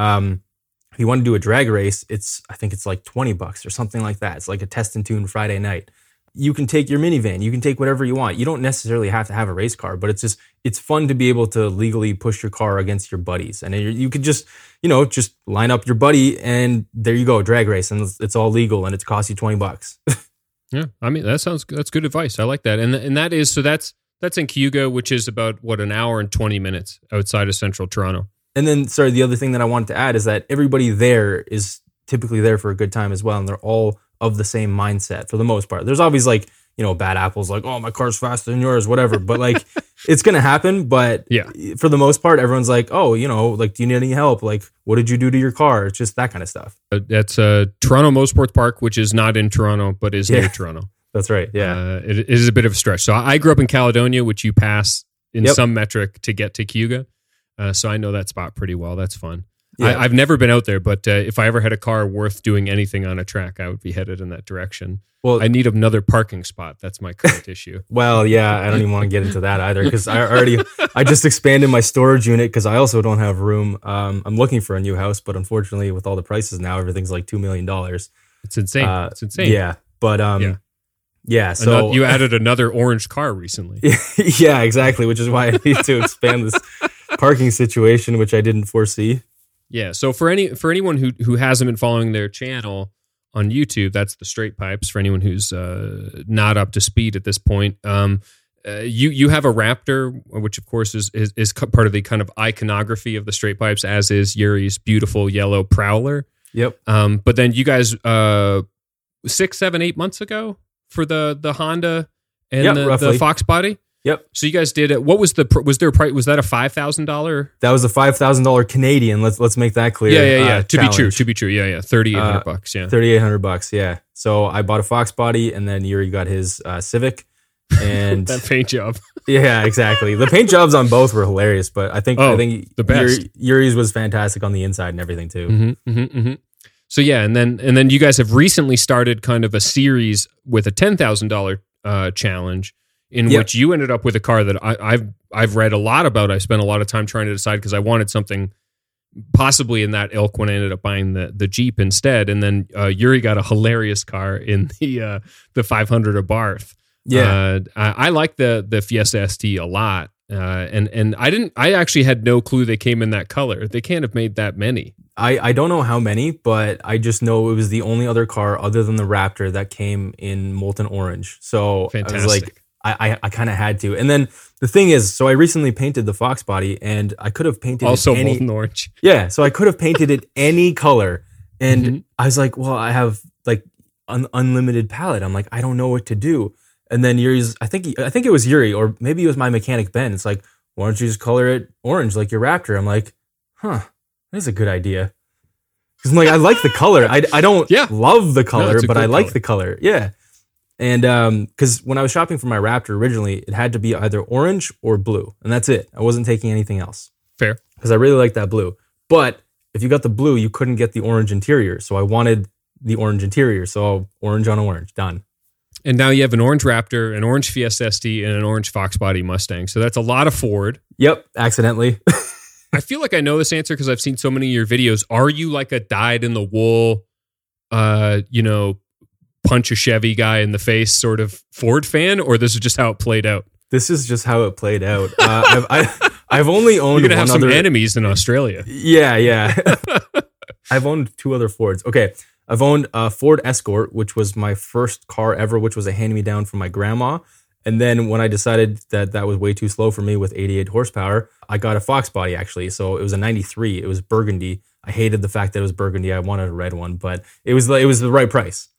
if you want to do a drag race, I think it's like $20 or something like that. It's like a test and tune Friday night. You can take your minivan. You can take whatever you want. You don't necessarily have to have a race car, but it's fun to be able to legally push your car against your buddies. And you could just line up your buddy and there you go, drag race. And it's all legal and it's cost you $20. Yeah. I mean, that's good advice. I like that. And that is, so that's in Cayuga, which is about an hour and 20 minutes outside of central Toronto. And then, sorry, the other thing that I wanted to add is that everybody there is typically there for a good time as well. And they're all of the same mindset for the most part. There's always like, bad apples like, oh, my car's faster than yours, whatever. But like, it's going to happen. But yeah, for the most part, everyone's like, oh, like, do you need any help? Like, what did you do to your car? It's just that kind of stuff. That's Toronto Motorsports Park, which is not in Toronto, but is near Toronto. That's right. Yeah. It is a bit of a stretch. So I grew up in Caledonia, which you pass in some metric to get to Cayuga. So I know that spot pretty well. That's fun. Yeah. I've never been out there, but if I ever had a car worth doing anything on a track, I would be headed in that direction. Well, I need another parking spot. That's my current issue. Well, yeah, I don't even want to get into that either because I just expanded my storage unit because I also don't have room. I'm looking for a new house, but unfortunately, with all the prices now, everything's like $2 million. It's insane. It's insane. Yeah, but yeah. So you added another orange car recently. Yeah, exactly. Which is why I need to expand this parking situation, which I didn't foresee. Yeah. So for anyone who hasn't been following their channel on YouTube, that's the Straight Pipes. For anyone who's not up to speed at this point, you have a Raptor, which of course is part of the kind of iconography of the Straight Pipes, as is Yuri's beautiful yellow Prowler. Yep. But then you guys 6, 7, 8 months ago for the Honda and the Fox body. Yep. So you guys did it. What was was there a price? Was that a $5,000? That was a $5,000 Canadian. Let's make that clear. Yeah. To be true. Yeah. $3,800. Yeah. $3,800. Yeah. So I bought a Fox body, and then Yuri got his Civic, and that paint job. Yeah, exactly. The paint jobs on both were hilarious, but I think the best. Yuri's was fantastic on the inside and everything too. Mm-hmm. So yeah, and then you guys have recently started kind of a series with a $10,000 challenge. In which you ended up with a car that I've read a lot about. I spent a lot of time trying to decide because I wanted something possibly in that ilk when I ended up buying the Jeep instead. And then Yuri got a hilarious car in the 500 Abarth. Yeah, I like the Fiesta ST a lot. And I actually had no clue they came in that color. They can't have made that many. I don't know how many, but I just know it was the only other car other than the Raptor that came in molten orange. So fantastic. I was like, I kind of had to. And then the thing is, so I recently painted the Fox body, and I could have painted also it molten orange. Yeah, so I could have painted it any color. And I was like, well, I have like unlimited palette. I'm like, I don't know what to do. And then Yuri's, I think it was Yuri, or maybe it was my mechanic Ben. It's like, why don't you just color it orange like your Raptor? I'm like, that's a good idea. Because I'm like, I like the color. I don't love the color, but I like the color. Yeah. And because when I was shopping for my Raptor originally, it had to be either orange or blue. And that's it. I wasn't taking anything else. Fair. Because I really like that blue. But if you got the blue, you couldn't get the orange interior. So I wanted the orange interior. So orange on orange, done. And now you have an orange Raptor, an orange Fiesta ST, and an orange Fox Body Mustang. So that's a lot of Ford. Yep, accidentally. I feel like I know this answer because I've seen so many of your videos. Are you like a dyed-in-the-wool, punch a Chevy guy in the face sort of Ford fan, or this is just how it played out? This is just how it played out. I've only owned You're gonna have one some other enemies in Australia. Yeah. I've owned 2 other Fords. Okay, I've owned a Ford Escort, which was my first car ever, which was a hand-me-down from my grandma. And then when I decided that was way too slow for me with 88 horsepower, I got a Fox Body actually. So it was a 93. It was burgundy. I hated the fact that it was burgundy. I wanted a red one, but it was the right price.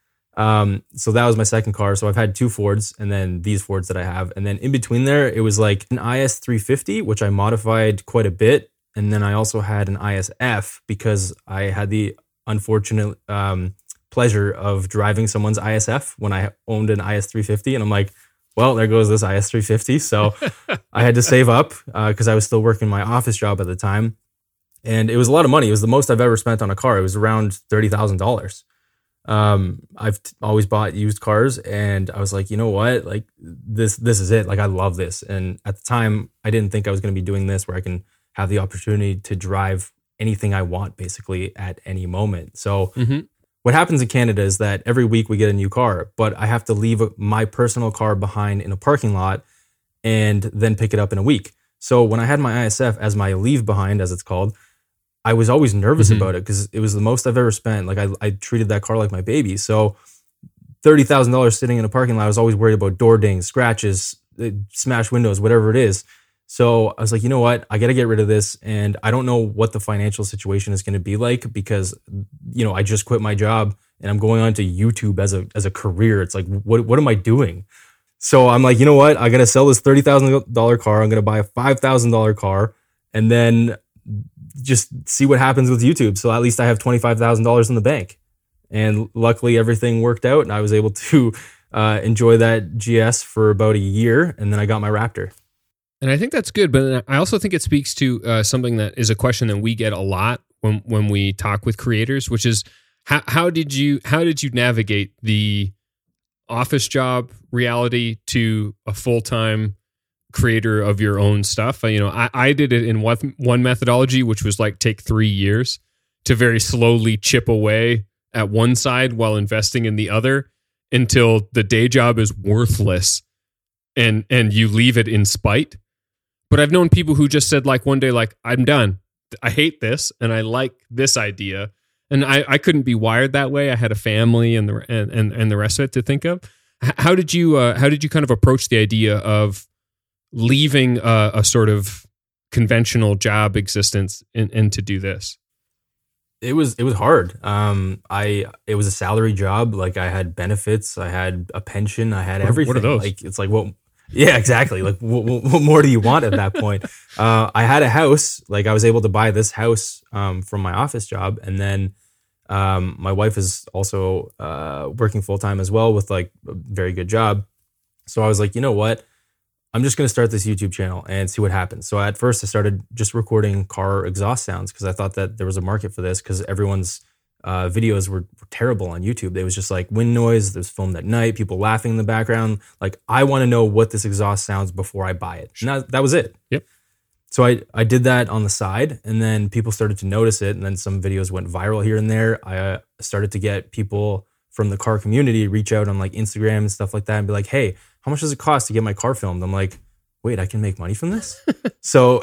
So that was my second car. So I've had 2 Fords and then these Fords that I have. And then in between there, it was like an IS 350, which I modified quite a bit. And then I also had an ISF because I had the unfortunate pleasure of driving someone's ISF when I owned an IS 350. And I'm like, well, there goes this IS 350. So I had to save up because I was still working my office job at the time. And it was a lot of money. It was the most I've ever spent on a car. It was around $30,000. I've always bought used cars and I was like, you know what? Like this is it. Like I love this. And at the time I didn't think I was going to be doing this where I can have the opportunity to drive anything I want basically at any moment. So what happens in Canada is that every week we get a new car, but I have to leave my personal car behind in a parking lot and then pick it up in a week. So when I had my ISF as my leave behind, as it's called, I was always nervous about it because it was the most I've ever spent. Like I treated that car like my baby. So $30,000 sitting in a parking lot, I was always worried about door dings, scratches, smashed windows, whatever it is. So I was like, you know what? I got to get rid of this. And I don't know what the financial situation is going to be like because, I just quit my job and I'm going on to YouTube as a career. It's like, what am I doing? So I'm like, you know what? I got to sell this $30,000 car. I'm going to buy a $5,000 car and then just see what happens with YouTube. So at least I have $25,000 in the bank. And luckily everything worked out and I was able to enjoy that GS for about a year. And then I got my Raptor. And I think that's good, but I also think it speaks to something that is a question that we get a lot when we talk with creators, which is how did you navigate the office job reality to a full-time creator of your own stuff? I did it in one methodology, which was like take 3 years to very slowly chip away at one side while investing in the other until the day job is worthless and you leave it in spite. But I've known people who just said like one day, like, I'm done. I hate this and I like this idea. And I couldn't be wired that way. I had a family and the rest of it to think of. How did you kind of approach the idea of leaving a sort of conventional job existence and to do this? It was hard. It was a salary job. Like I had benefits, I had a pension, I had everything. What are those? Like it's like, well, yeah, exactly. Like what more do you want at that point? I had a house. Like I was able to buy this house from my office job, and then my wife is also working full time as well with like a very good job. So I was like, you know what? I'm just going to start this YouTube channel and see what happens. So at first I started just recording car exhaust sounds because I thought that there was a market for this because everyone's videos were terrible on YouTube. It was just like wind noise. It was filmed at night, people laughing in the background. Like I want to know what this exhaust sounds before I buy it. And that was it. Yep. So I did that on the side and then people started to notice it. And then some videos went viral here and there. I started to get people from the car community reach out on like Instagram and stuff like that and be like, hey, how much does it cost to get my car filmed? I'm like, wait, I can make money from this? So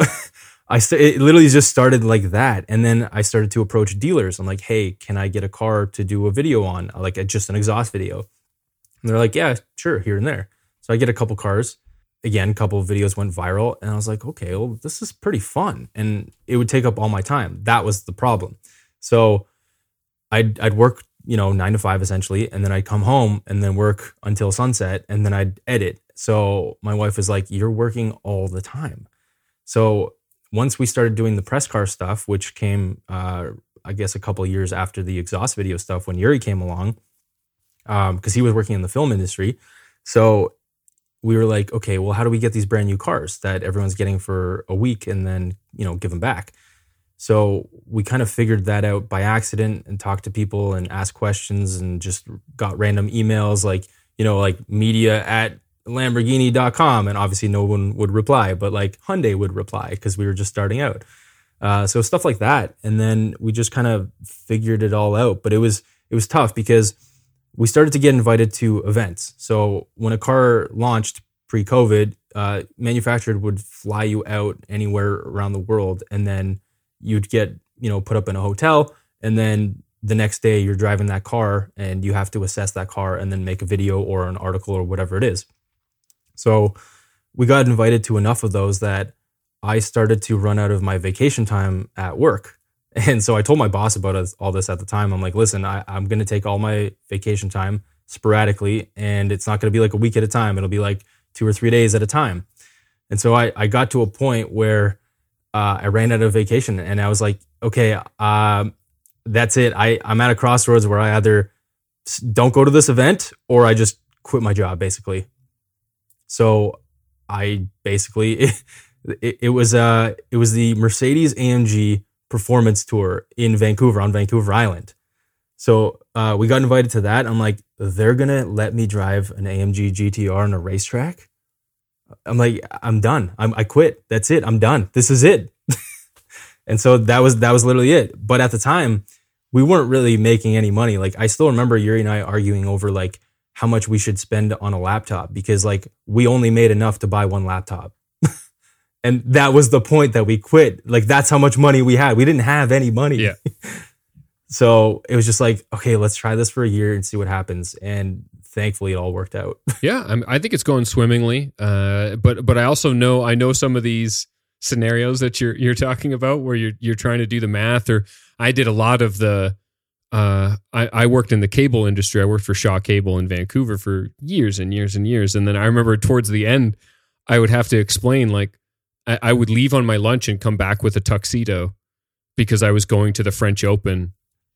it literally just started like that. And then I started to approach dealers. I'm like, hey, can I get a car to do a video on, like just an exhaust video? And they're like, yeah, sure, here and there. So I get a couple cars. Again, a couple of videos went viral. And I was like, okay, well, this is pretty fun. And it would take up all my time. That was the problem. So I'd work 9 to 5 essentially. And then I'd come home and then work until sunset. And then I'd edit. So my wife was like, you're working all the time. So once we started doing the press car stuff, which came, I guess, a couple of years after the exhaust video stuff when Yuri came along, because he was working in the film industry. So we were like, okay, well, how do we get these brand new cars that everyone's getting for a week and then, give them back? So we kind of figured that out by accident and talked to people and asked questions and just got random emails like, like media at Lamborghini.com, and obviously no one would reply, but like Hyundai would reply because we were just starting out. So stuff like that. And then we just kind of figured it all out. But it was tough because we started to get invited to events. So when a car launched pre-COVID, manufacturer would fly you out anywhere around the world, and then you'd get, put up in a hotel, and then the next day you're driving that car and you have to assess that car and then make a video or an article or whatever it is. So we got invited to enough of those that I started to run out of my vacation time at work. And so I told my boss about all this at the time. I'm like, listen, I'm going to take all my vacation time sporadically, and it's not going to be like a week at a time. It'll be like 2 or 3 days at a time. And so I got to a point where I ran out of vacation, and I was like, okay, that's it. I'm at a crossroads where I either don't go to this event or I just quit my job, basically. So I basically, it was the Mercedes-AMG Performance Tour in Vancouver, on Vancouver Island. So we got invited to that. I'm like, they're going to let me drive an AMG GTR on a racetrack? I'm like, I'm done. I quit. That's it. I'm done. This is it. And so that was literally it. But at the time, we weren't really making any money. Like, I still remember Yuri and I arguing over like how much we should spend on a laptop, because like we only made enough to buy one laptop. And that was the point that we quit. Like, that's how much money we had. We didn't have any money. Yeah. So it was just like, okay, let's try this for a year and see what happens. And thankfully it all worked out. Yeah. I think it's going swimmingly. But I also know some of these scenarios that you're talking about where you're trying to do the math. Or I did a lot of the, I worked in the cable industry. I worked for Shaw Cable in Vancouver for years and years and years. And then I remember towards the end, I would have to explain, like, I would leave on my lunch and come back with a tuxedo because I was going to the French Open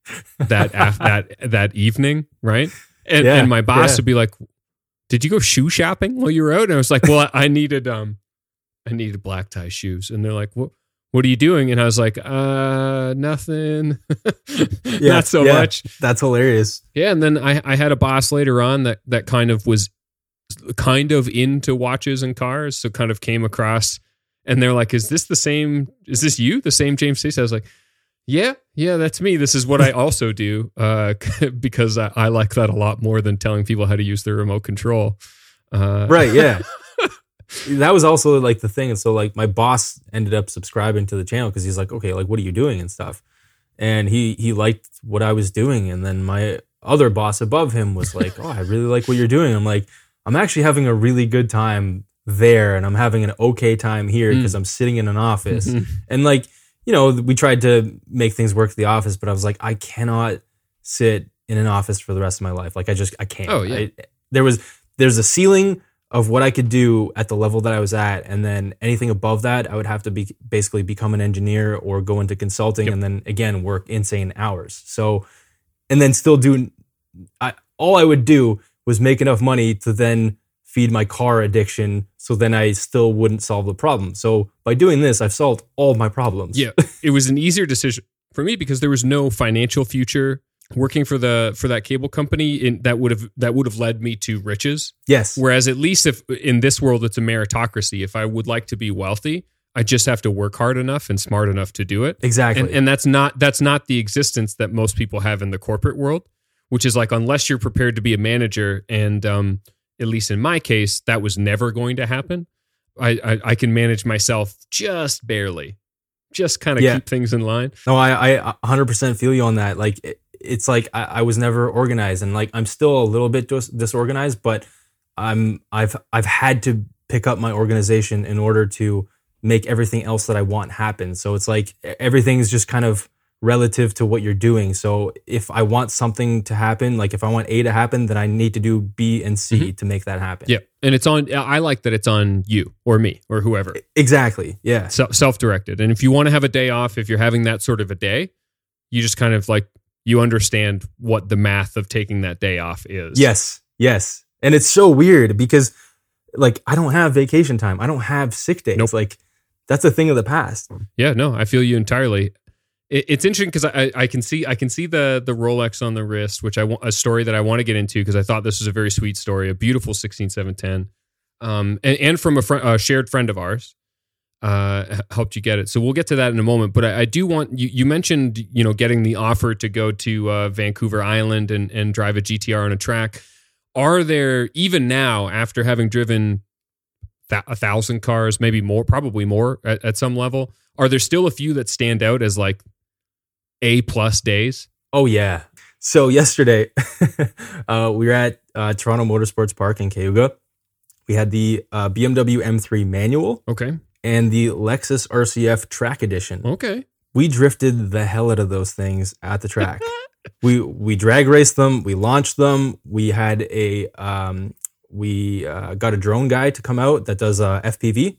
that evening, right? And my boss would be like, "Did you go shoe shopping while you were out?" And I was like, "Well, I needed black tie shoes." And they're like, "What are you doing?" And I was like, "Nothing." Not so much. That's hilarious. Yeah, and then I had a boss later on that kind of was kind of into watches and cars, so kind of came across. And they're like, is this you, the same James Stacey? I was like, yeah, that's me. This is what I also do, because I like that a lot more than telling people how to use their remote control. Right, yeah. That was also like the thing. And so like my boss ended up subscribing to the channel because he's like, okay, like, what are you doing and stuff? And he liked what I was doing. And then my other boss above him was like, oh, I really like what you're doing. I'm like, I'm actually having a really good time there, and I'm having an okay time here because I'm sitting in an office. And like, we tried to make things work at the office, but I was like, I cannot sit in an office for the rest of my life. Like, I can't. Oh, yeah. There's a ceiling of what I could do at the level that I was at, and then anything above that, I would have to basically become an engineer or go into consulting, and then again work insane hours. So, and then still all I would do was make enough money to then feed my car addiction, so then I still wouldn't solve the problem. So by doing this, I've solved all my problems. Yeah, it was an easier decision for me because there was no financial future working for that cable company that would have led me to riches. Yes. Whereas at least if in this world it's a meritocracy, if I would like to be wealthy, I just have to work hard enough and smart enough to do it. Exactly. And that's not the existence that most people have in the corporate world, which is like, unless you're prepared to be a manager, and at least in my case, that was never going to happen. I can manage myself just barely, just kind of keep things in line. No, I 100% feel you on that. Like, it's like I was never organized, and like I'm still a little bit disorganized, but I've had to pick up my organization in order to make everything else that I want happen. So it's like everything is just kind of relative to what you're doing. So if I want something to happen, like if I want A to happen, then I need to do B and C to make that happen. Yeah. And I like that it's on you or me or whoever. Exactly. Yeah. Self-directed. And if you want to have a day off, if you're having that sort of a day, you just kind of like, you understand what the math of taking that day off is. Yes. And it's so weird because like I don't have vacation time. I don't have sick days. Nope. Like that's a thing of the past. Yeah, no, I feel you entirely. It's interesting because I can see the Rolex on the wrist, which a story that I want to get into because I thought this was a very sweet story, a beautiful 16710, and from a shared friend of ours, helped you get it. So we'll get to that in a moment. But I do want you mentioned getting the offer to go to Vancouver Island and drive a GTR on a track. Are there, even now after having driven 1,000 cars, maybe more, probably more at some level, are there still a few that stand out as like A+ days? Oh yeah. So yesterday we were at Toronto Motorsports Park in Cayuga. We had the BMW M3 manual. Okay. And the Lexus RCF Track Edition. Okay. We drifted the hell out of those things at the track. we drag raced them. We launched them. We had got a drone guy to come out that does FPV.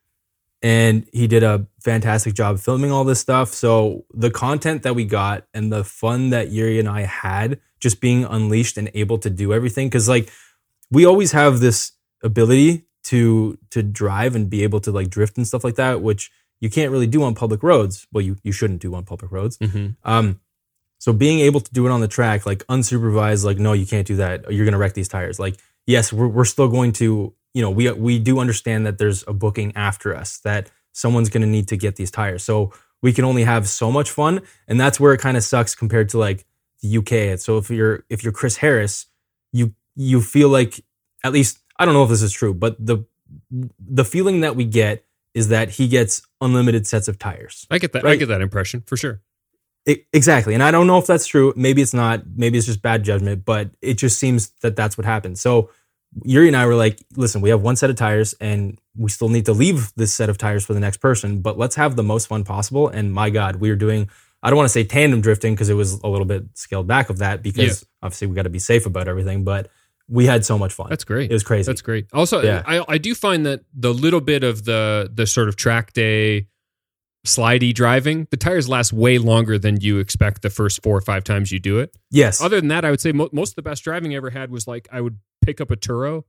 And he did a fantastic job filming all this stuff. So the content that we got and the fun that Yuri and I had just being unleashed and able to do everything. Because like we always have this ability to drive and be able to like drift and stuff like that, which you can't really do on public roads. Well, you shouldn't do on public roads. Mm-hmm. So being able to do it on the track, like unsupervised, like, no, you can't do that. You're going to wreck these tires. Like, yes, we're still going to, we do understand that there's a booking after us, that someone's going to need to get these tires. So we can only have so much fun. And that's where it kind of sucks compared to like the UK. So if you're Chris Harris, you feel like, at least, I don't know if this is true, but the feeling that we get is that he gets unlimited sets of tires. I get that. Right? I get that impression for sure. Exactly. And I don't know if that's true. Maybe it's not. Maybe it's just bad judgment, but it just seems that that's what happened. So Yuri and I were like, listen, we have one set of tires and we still need to leave this set of tires for the next person, but let's have the most fun possible. And my God, we were doing, I don't want to say tandem drifting because it was a little bit scaled back of that because obviously we got to be safe about everything, but we had so much fun. That's great. It was crazy. That's great. Also, yeah. I do find that the little bit of the sort of track day slidey driving, the tires last way longer than you expect the first 4 or 5 times you do it. Yes. Other than that, I would say most of the best driving I ever had was like I would pick up a Turo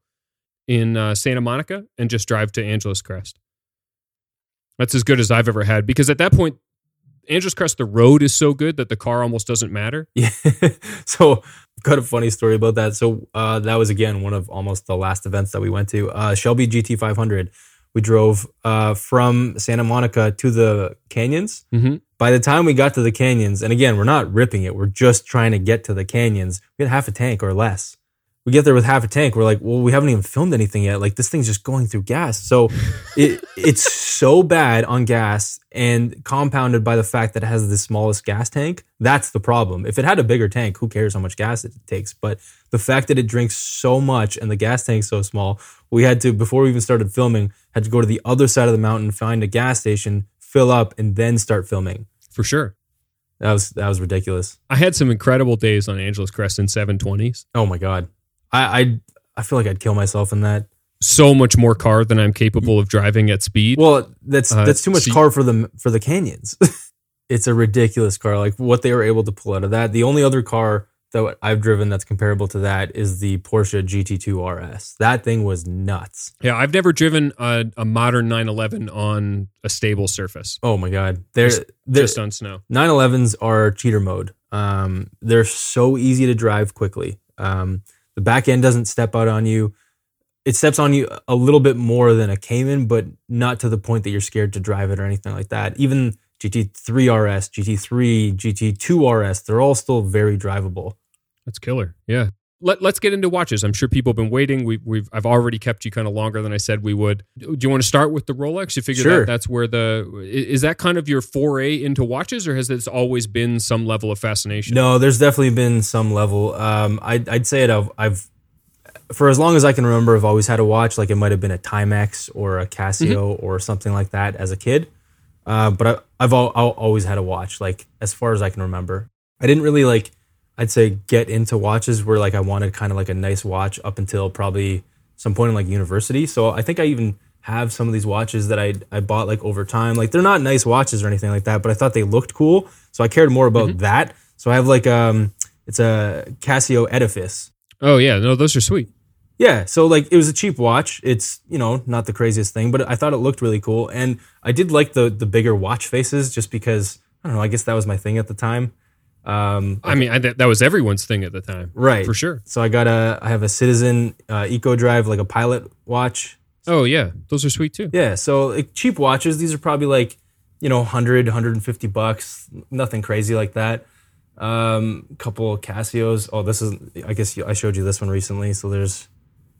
in Santa Monica and just drive to Angeles Crest. That's as good as I've ever had because at that point, Angeles Crest, the road is so good that the car almost doesn't matter. Yeah. So got a funny story about that. So that was, again, one of almost the last events that we went to. Shelby GT500. We drove from Santa Monica to the canyons. Mm-hmm. By the time we got to the canyons, and again, we're not ripping it. We're just trying to get to the canyons. We had half a tank or less. We get there with half a tank. We're like, well, we haven't even filmed anything yet. Like this thing's just going through gas. So it's so bad on gas and compounded by the fact that it has the smallest gas tank. That's the problem. If it had a bigger tank, who cares how much gas it takes? But the fact that it drinks so much and the gas tank's so small, we had to, before we even started filming, had to go to the other side of the mountain, find a gas station, fill up, and then start filming. For sure. That was ridiculous. I had some incredible days on Angeles Crest in 720s. Oh my God. I feel like I'd kill myself in that. So much more car than I'm capable of driving at speed. Well, that's too much car for the canyons. It's a ridiculous car. Like what they were able to pull out of that. The only other car that I've driven that's comparable to that is the Porsche GT2 RS. That thing was nuts. Yeah, I've never driven a modern 911 on a stable surface. Oh my God. Just on snow. 911s are cheater mode. They're so easy to drive quickly. The back end doesn't step out on you. It steps on you a little bit more than a Cayman, but not to the point that you're scared to drive it or anything like that. Even GT3 RS, GT3, GT2 RS, they're all still very drivable. That's killer. Yeah. Let's get into watches. I'm sure people have been waiting. I've already kept you kind of longer than I said we would. Do you want to start with the Rolex? You figure sure. That's where is that kind of your foray into watches, or has this always been some level of fascination? No, there's definitely been some level. I'd say I've for as long as I can remember, I've always had a watch. Like it might have been a Timex or a Casio or something like that as a kid. But I've always had a watch. Like as far as I can remember, I didn't really I'd say get into watches where like I wanted kind of like a nice watch up until probably some point in like university. So I think I even have some of these watches that I bought like over time. Like they're not nice watches or anything like that, but I thought they looked cool. So I cared more about that. So I have like it's a Casio Edifice. Oh yeah, no, those are sweet. Yeah, so like it was a cheap watch. It's, not the craziest thing, but I thought it looked really cool. And I did like the bigger watch faces just because I don't know. I guess that was my thing at the time. I mean, that was everyone's thing at the time. Right. For sure. So I have a Citizen Eco Drive, like a Pilot watch. Oh, yeah. Those are sweet too. Yeah. So like cheap watches, these are probably like, $100, $150, nothing crazy like that. Couple of Casios. Oh, I guess I showed you this one recently. So there's,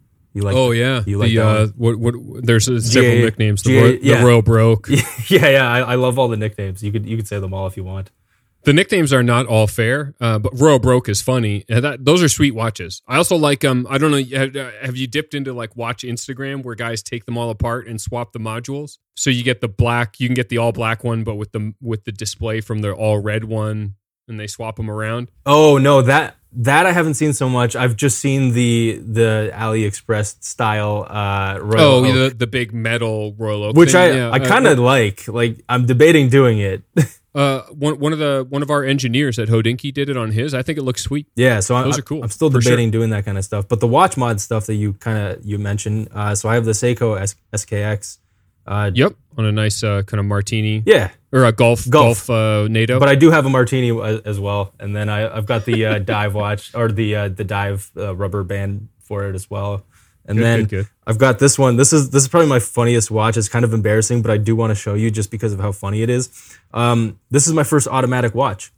oh yeah, you like that one? what? There's several nicknames. The Royal Broke. Yeah. I love all the nicknames. You could say them all if you want. The nicknames are not all fair, but Royal Broke is funny. And those are sweet watches. I also like I don't know. Have you dipped into like watch Instagram where guys take them all apart and swap the modules? So you get the black, you can get the all black one, but with the display from the all red one, and they swap them around. Oh no, that I haven't seen so much. I've just seen the AliExpress style Royal Oak. The big metal Royal Oak, which thing. I kind of like. Like I'm debating doing it. One of our engineers at Hodinkee did it on his. I think it looks sweet. Yeah, so those are cool. I'm still debating doing that kind of stuff. But the watch mod stuff that you mentioned. So I have the Seiko SKX. Yep, on a nice kind of martini. Yeah, or a golf NATO. But I do have a martini as well, and then I've got the dive watch or the dive rubber band for it as well. And good. I've got this one. This is probably my funniest watch. It's kind of embarrassing, but I do want to show you just because of how funny it is. This is my first automatic watch.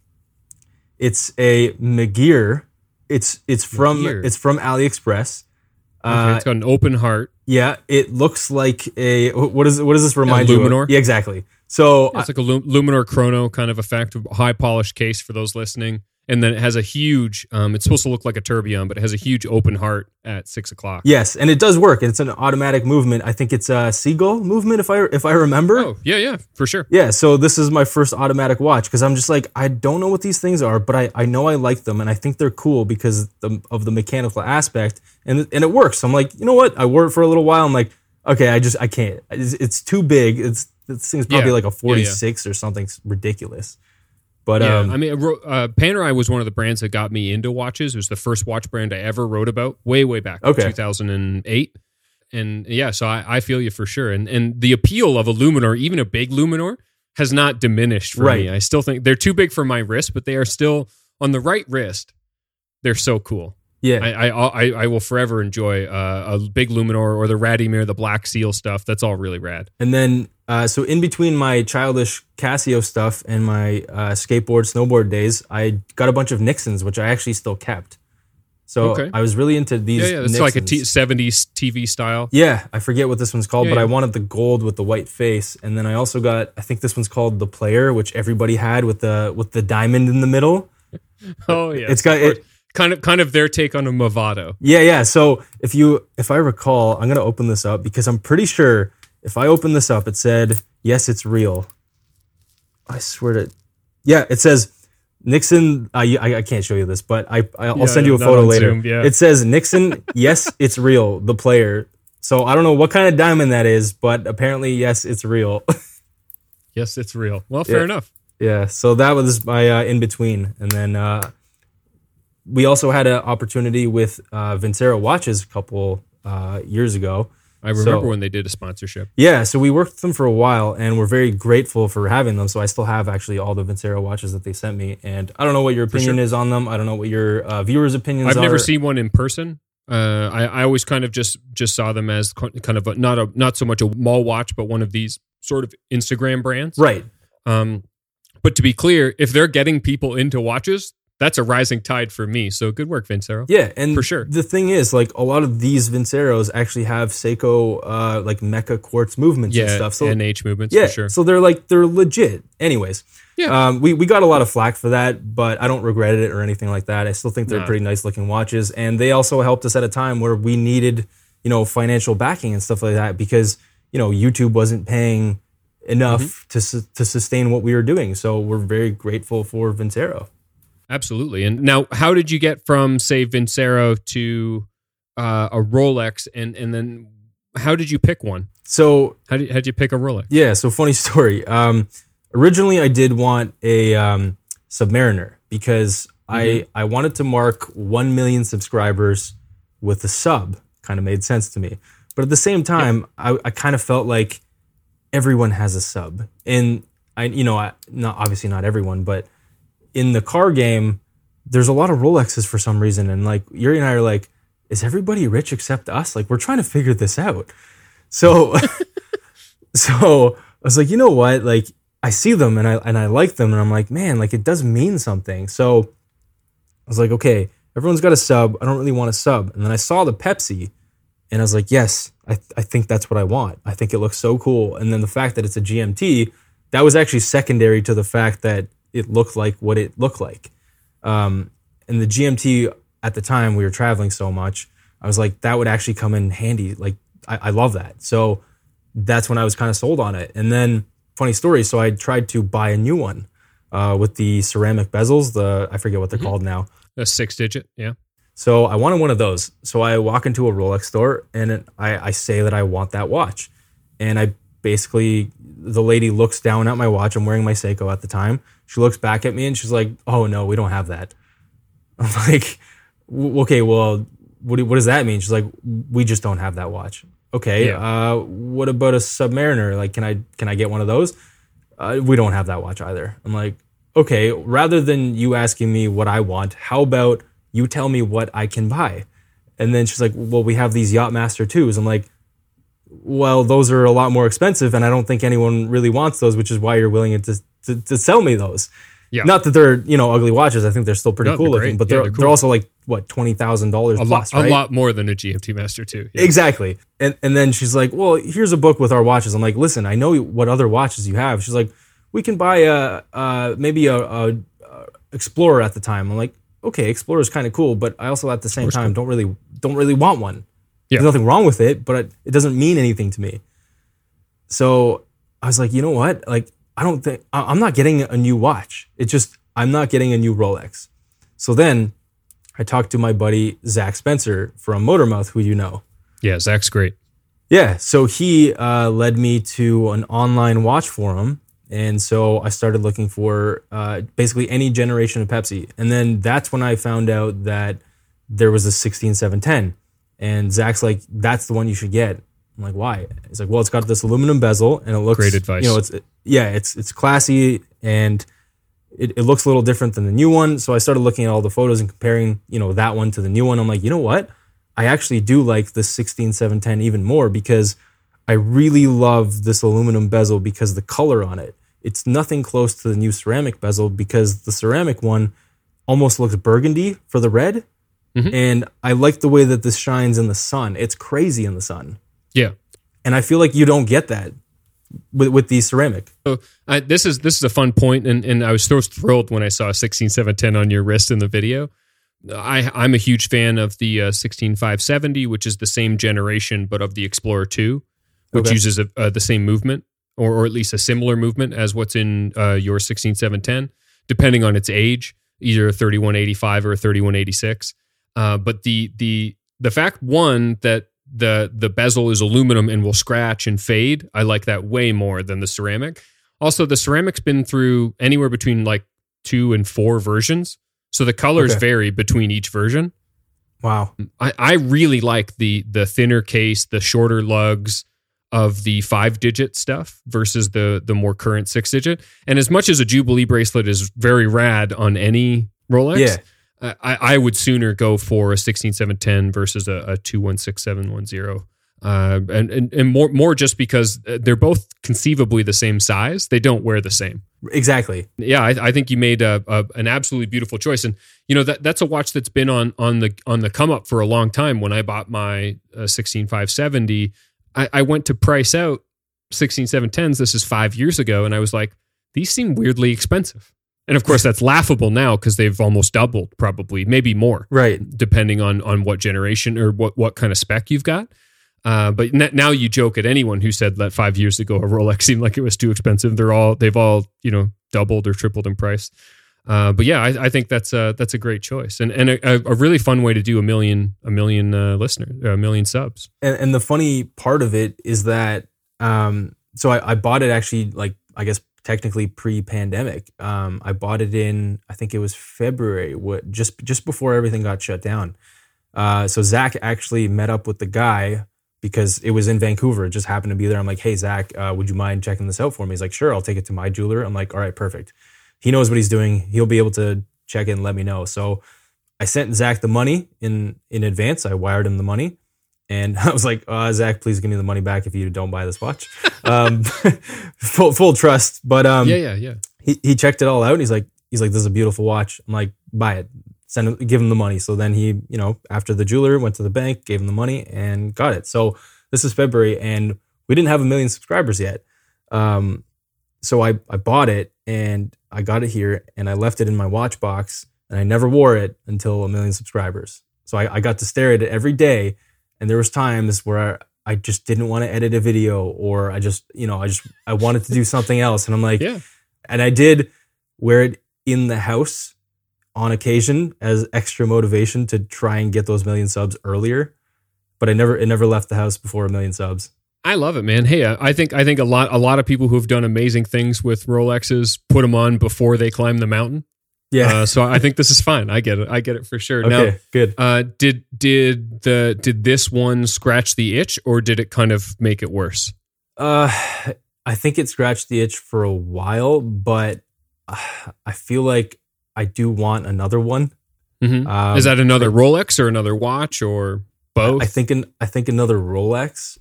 It's a Magyar. It's from AliExpress. It's got an open heart. Yeah, it looks like a what does this remind you of? Luminor? Yeah, exactly. So it's like a Luminor Chrono kind of effect, high polished case for those listening. And then it has a huge, it's supposed to look like a tourbillon, but it has a huge open heart at 6 o'clock. Yes, and it does work. It's an automatic movement. I think it's a Seagull movement, if I remember. Oh, yeah, for sure. Yeah, so this is my first automatic watch because I'm just like, I don't know what these things are, but I know I like them, and I think they're cool because of the mechanical aspect, and it works. So I'm like, you know what? I wore it for a little while. I'm like, okay, I can't. It's too big. This thing's probably like a 46 or something ridiculous. But I mean, Panerai was one of the brands that got me into watches. It was the first watch brand I ever wrote about, way back, 2008. And yeah, so I feel you for sure. And the appeal of a Luminor, even a big Luminor, has not diminished for me. I still think they're too big for my wrist, but they are still on the right wrist. They're so cool. Yeah, I will forever enjoy a big Luminor or the Radimir, the Black Seal stuff. That's all really rad. And then, so in between my childish Casio stuff and my snowboard days, I got a bunch of Nixons, which I actually still kept. So I was really into these. Yeah, it's Nixons. like a 70s TV style. Yeah, I forget what this one's called, but I wanted the gold with the white face, and then I also got, I think this one's called the Player, which everybody had with the diamond in the middle. Oh yeah, it's got it. Kind of their take on a Movado. Yeah. So if I recall, I'm gonna open this up because I'm pretty sure if I open this up, it said, yes, it's real. I swear to, yeah, it says Nixon. I can't show you this, but I'll send you a photo later. Zoom, yeah. It says Nixon, yes, it's real. The Player. So I don't know what kind of diamond that is, but apparently, yes, it's real. Yes, it's real. Well, fair enough. Yeah. So that was my in between, and then. We also had an opportunity with Vincero watches a couple years ago. I remember when they did a sponsorship. Yeah, so we worked with them for a while, and we're very grateful for having them. So I still have actually all the Vincero watches that they sent me, and I don't know what your opinion is on them. I don't know what your viewers' opinions are. I've never seen one in person. I always kind of just saw them as kind of not so much a mall watch, but one of these sort of Instagram brands. Right. But to be clear, if they're getting people into watches, that's a rising tide for me. So good work, Vincero. Yeah, and for sure. The thing is, like a lot of these Vinceros actually have Seiko like Mecha quartz movements and stuff. So NH movements, yeah, for sure. So they're legit. Anyways, yeah. We got a lot of flack for that, but I don't regret it or anything like that. I still think they're pretty nice looking watches, and they also helped us at a time where we needed, financial backing and stuff like that because YouTube wasn't paying enough to sustain what we were doing. So we're very grateful for Vincero. Absolutely. And now, how did you get from, say, Vincero to a Rolex, and then how did you pick one? So how'd you pick a Rolex? Yeah, so funny story. Originally, I did want a Submariner because I wanted to mark 1 million subscribers with a sub. Kind of made sense to me. But at the same time, I kind of felt like everyone has a sub. And not obviously not everyone, but in the car game, there's a lot of Rolexes for some reason. And like Yuri and I are like, is everybody rich except us? Like, we're trying to figure this out. So, so I was like, you know what? Like, I see them and I like them, and I'm like, man, like it does mean something. So I was like, okay, everyone's got a sub. I don't really want a sub. And then I saw the Pepsi, and I was like, yes, I think that's what I want. I think it looks so cool. And then the fact that it's a GMT, that was actually secondary to the fact that it looked like what it looked like. And the GMT at the time, we were traveling so much, I was like, that would actually come in handy. Like, I love that. So that's when I was kind of sold on it. And then, funny story, so I tried to buy a new one with the ceramic bezels, I forget what they're called now. A 6-digit, yeah. So I wanted one of those. So I walk into a Rolex store and I say that I want that watch. And I basically, the lady looks down at my watch. I'm wearing my Seiko at the time. She looks back at me and she's like, oh no, we don't have that. I'm like, okay, well, what does that mean? She's like, we just don't have that watch. Okay, yeah. What about a Submariner? Like, can I get one of those? We don't have that watch either. I'm like, okay, rather than you asking me what I want, how about you tell me what I can buy? And then she's like, well, we have these Yachtmaster 2s. I'm like, well, those are a lot more expensive, and I don't think anyone really wants those, which is why you're willing to sell me those. Yeah. Not that they're, ugly watches. I think they're still pretty cool looking, but they're cool. They're also like, what, $20,000 plus, right? A lot more than a GMT Master 2. Yeah. Exactly. And then she's like, well, here's a book with our watches. I'm like, listen, I know what other watches you have. She's like, we can buy maybe a Explorer at the time. I'm like, okay, Explorer is kind of cool, but I also at the same time don't really want one. Yeah. There's nothing wrong with it, but it doesn't mean anything to me. So I was like, you know what? Like, I'm not getting a new watch. I'm not getting a new Rolex. So then I talked to my buddy, Zach Spencer from Motormouth, who you know. Yeah, Zach's great. Yeah, so he led me to an online watch forum. And so I started looking for basically any generation of Pepsi. And then that's when I found out that there was a 16710. And Zach's like, that's the one you should get. I'm like, why? He's like, well, it's got this aluminum bezel and it looks... Great advice. It's classy and it looks a little different than the new one. So I started looking at all the photos and comparing, that one to the new one. I'm like, you know what? I actually do like the 16710 even more because I really love this aluminum bezel because the color on it. It's nothing close to the new ceramic bezel because the ceramic one almost looks burgundy for the red. Mm-hmm. And I like the way that this shines in the sun. It's crazy in the sun. Yeah. And I feel like you don't get that with the ceramic. So this is a fun point, and I was so thrilled when I saw 16710 on your wrist in the video. I'm a huge fan of the 16570, which is the same generation, but of the Explorer 2, which uses the same movement, or at least a similar movement as what's in your 16710, depending on its age, either a 3185 or a 3186. But the fact, one, that the bezel is aluminum and will scratch and fade, I like that way more than the ceramic. Also, the ceramic's been through anywhere between like 2 and 4 versions, so the colors vary between each version. Wow. I really like the thinner case, the shorter lugs of the 5-digit stuff versus the more current 6-digit. And as much as a Jubilee bracelet is very rad on any Rolex, I would sooner go for a 16710 versus a 216710. And more just because they're both conceivably the same size. They don't wear the same. Exactly. Yeah, I think you made an absolutely beautiful choice. And that's a watch that's been on the come up for a long time. When I bought my 16570, I went to price out 16710s. This is 5 years ago, and I was like, these seem weirdly expensive. And of course, that's laughable now because they've almost doubled, probably, maybe more, right? Depending on what generation or what kind of spec you've got. But now you joke at anyone who said that 5 years ago a Rolex seemed like it was too expensive. They've all doubled or tripled in price. But yeah, I think that's a great choice and a really fun way to do a million listeners, a million subs. And the funny part of it is that so I bought it actually, like, I guess technically pre-pandemic. I bought it in, I think it was February, just before everything got shut down. So Zach actually met up with the guy because it was in Vancouver. It just happened to be there. I'm like, hey, Zach, would you mind checking this out for me? He's like, sure, I'll take it to my jeweler. I'm like, all right, perfect. He knows what he's doing. He'll be able to check it and let me know. So I sent Zach the money in advance. I wired him the money. And I was like, Zach, please give me the money back if you don't buy this watch. Full trust. But yeah. He checked it all out. And he's like, this is a beautiful watch. I'm like, buy it. Give him the money. So then he, after the jeweler went to the bank, gave him the money and got it. So this is February and we didn't have 1 million subscribers yet. So I bought it and I got it here and I left it in my watch box and I never wore it until 1 million subscribers. So I got to stare at it every day. And there was times where I just didn't want to edit a video or I wanted to do something else. And I'm like, yeah. And I did wear it in the house on occasion as extra motivation to try and get those 1 million subs earlier. But it never left the house before 1 million subs. I love it, man. Hey, I think a lot of people who've done amazing things with Rolexes put them on before they climb the mountain. Yeah. So I think this is fine. I get it for sure. Okay, now, good. Did this one scratch the itch or did it kind of make it worse? I think it scratched the itch for a while, but I feel like I do want another one. Mm-hmm. Is that another Rolex or another watch or both? I think another Rolex.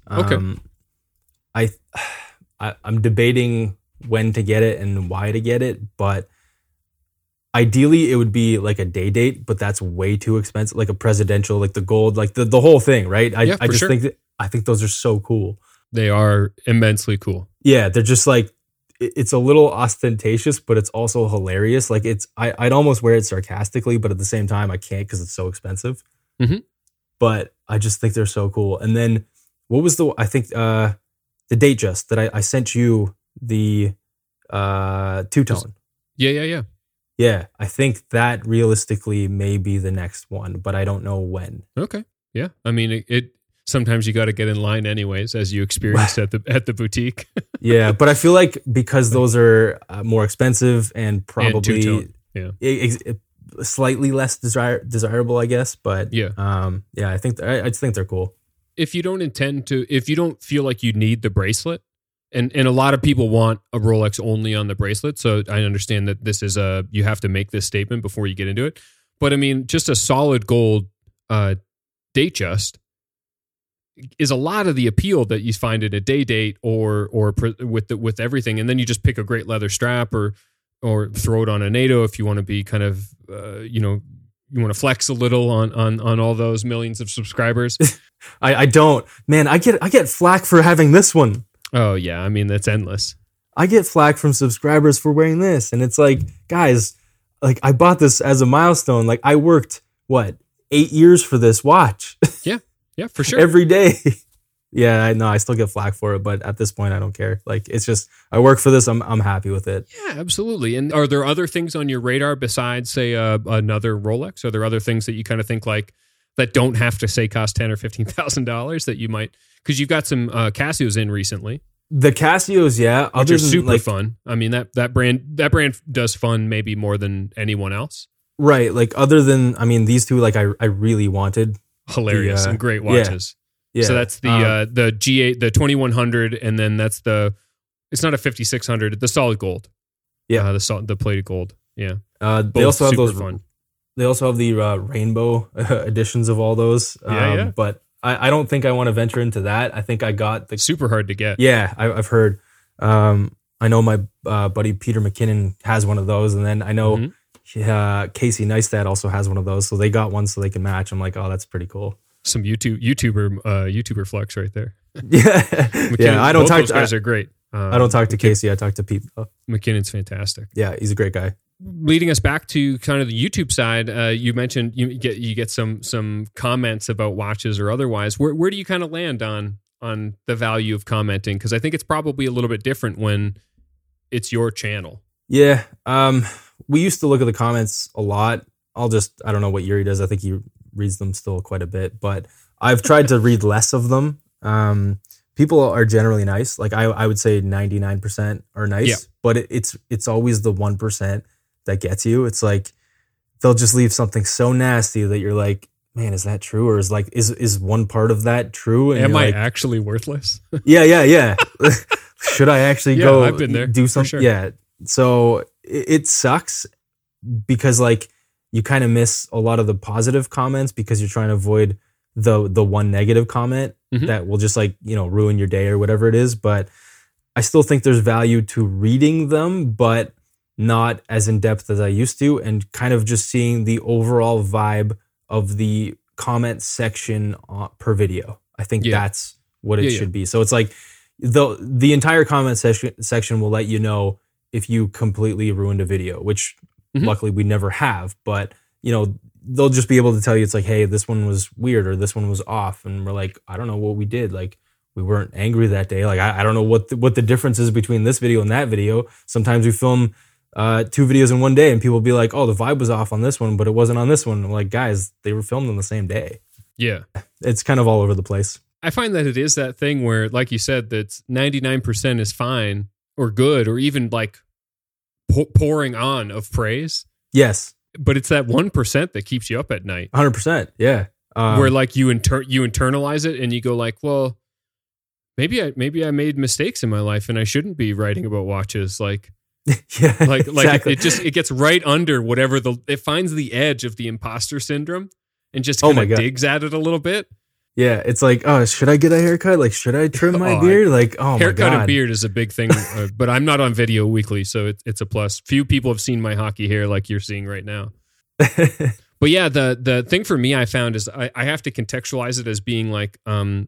Okay. I'm debating when to get it and why to get it, but ideally it would be like a day date, but that's way too expensive. Like a presidential, like the gold, like the whole thing, right? I just think those are so cool. They are immensely cool. Yeah, they're just like, it's a little ostentatious, but it's also hilarious. Like I'd almost wear it sarcastically, but at the same time I can't because it's so expensive. Mm-hmm. But I just think they're so cool. And then what was the Datejust that I sent you the two-tone. Yeah. Yeah, I think that realistically may be the next one, but I don't know when. Okay. Yeah. I mean, it sometimes you got to get in line anyways, as you experienced at the boutique. Yeah, but I feel like because those are more expensive and probably slightly less desirable, I guess. But yeah, I just think they're cool. If you don't feel like you need the bracelet, and a lot of people want a Rolex only on the bracelet, so I understand that this is you have to make this statement before you get into it. But I mean, just a solid gold Datejust is a lot of the appeal that you find in a day date or with everything, and then you just pick a great leather strap or throw it on a NATO if you want to be kind of you want to flex a little on all those millions of subscribers. I don't, man. I get flack for having this one. Oh yeah, I mean that's endless. I get flack from subscribers for wearing this, and it's like, guys, like I bought this as a milestone. Like I worked 8 years for this watch. Yeah, for sure. Every day. Yeah, I know. I still get flack for it, but at this point, I don't care. Like it's just I work for this. I'm happy with it. Yeah, absolutely. And are there other things on your radar besides, say, another Rolex? Are there other things that you kind of think like that don't have to say cost $10,000 or $15,000 that you might? Because you've got some Casios in recently. The Casios, yeah, which are super fun. I mean that brand does fun maybe more than anyone else. Right. Like other than these two, like I really wanted. Hilarious and great watches. Yeah. So that's the G8, the 2100, and then that's it's not a 5600, the solid gold. Yeah, the plated gold. Yeah. They also have those fun. They also have the rainbow editions of all those. Yeah. But I don't think I want to venture into that. I think I got the super hard to get. Yeah, I've heard. I know my buddy Peter McKinnon has one of those, and then I know. Mm-hmm. Casey Neistat also has one of those, so they got one so they can match. I'm like, oh, that's pretty cool. Some YouTuber flex right there. Yeah, yeah. I don't talk. Those guys are great. I don't talk to Casey. I talk to Pete. McKinnon's fantastic. Yeah, he's a great guy. Leading us back to kind of the YouTube side, you mentioned you get some comments about watches or otherwise. Where do you kind of land on the value of commenting? Because I think it's probably a little bit different when it's your channel. Yeah. We used to look at the comments a lot. I don't know what Yuri does. I think he reads them still quite a bit, but I've tried to read less of them. People are generally nice. Like I would say 99% are nice, yeah. But it's always the 1% that gets you. It's like, they'll just leave something so nasty that you're like, man, is that true? Or is one part of that true? And Am I like, actually worthless? yeah. Should I actually go I've been there, do for something? sure. Yeah. So it sucks because like you kind of miss a lot of the positive comments because you're trying to avoid the one negative comment Mhm. that will just like, ruin your day or whatever it is. But I still think there's value to reading them, but not as in depth as I used to, and kind of just seeing the overall vibe of the comment section per video. I think that's what it should be. So it's like the entire comment section will let you know if you completely ruined a video, which luckily we never have. But they'll just be able to tell you it's like, hey, this one was weird or this one was off, and we're like, I don't know what we did. Like, we weren't angry that day. Like, I don't know what the difference is between this video and that video. Sometimes we film 2 videos in one day and people will be like, oh, the vibe was off on this one, but it wasn't on this one. I'm like, guys, they were filmed on the same day. Yeah. It's kind of all over the place. I find that it is that thing where, like you said, that 99% is fine or good or even like pouring on of praise. Yes. But it's that 1% that keeps you up at night. 100%. Yeah. Where like you internalize it and you go like, well, maybe I made mistakes in my life and I shouldn't be writing about watches. Like, yeah, like exactly. it gets right under whatever it finds the edge of the imposter syndrome and just kind of digs at it a little bit. Yeah, it's like, oh, should I get a haircut? Like, should I trim my beard? Like, oh my God. Haircut and beard is a big thing, but I'm not on video weekly, so it's a plus. Few people have seen my hockey hair like you're seeing right now. But yeah, the thing for me I found is I have to contextualize it as being like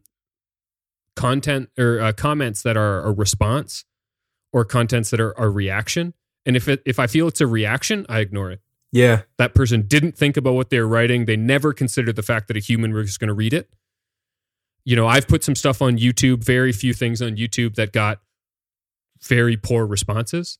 content or comments that are a response or contents that are a reaction. And if I feel it's a reaction, I ignore it. Yeah. That person didn't think about what they're writing. They never considered the fact that a human was going to read it. I've put some stuff on YouTube, very few things on YouTube that got very poor responses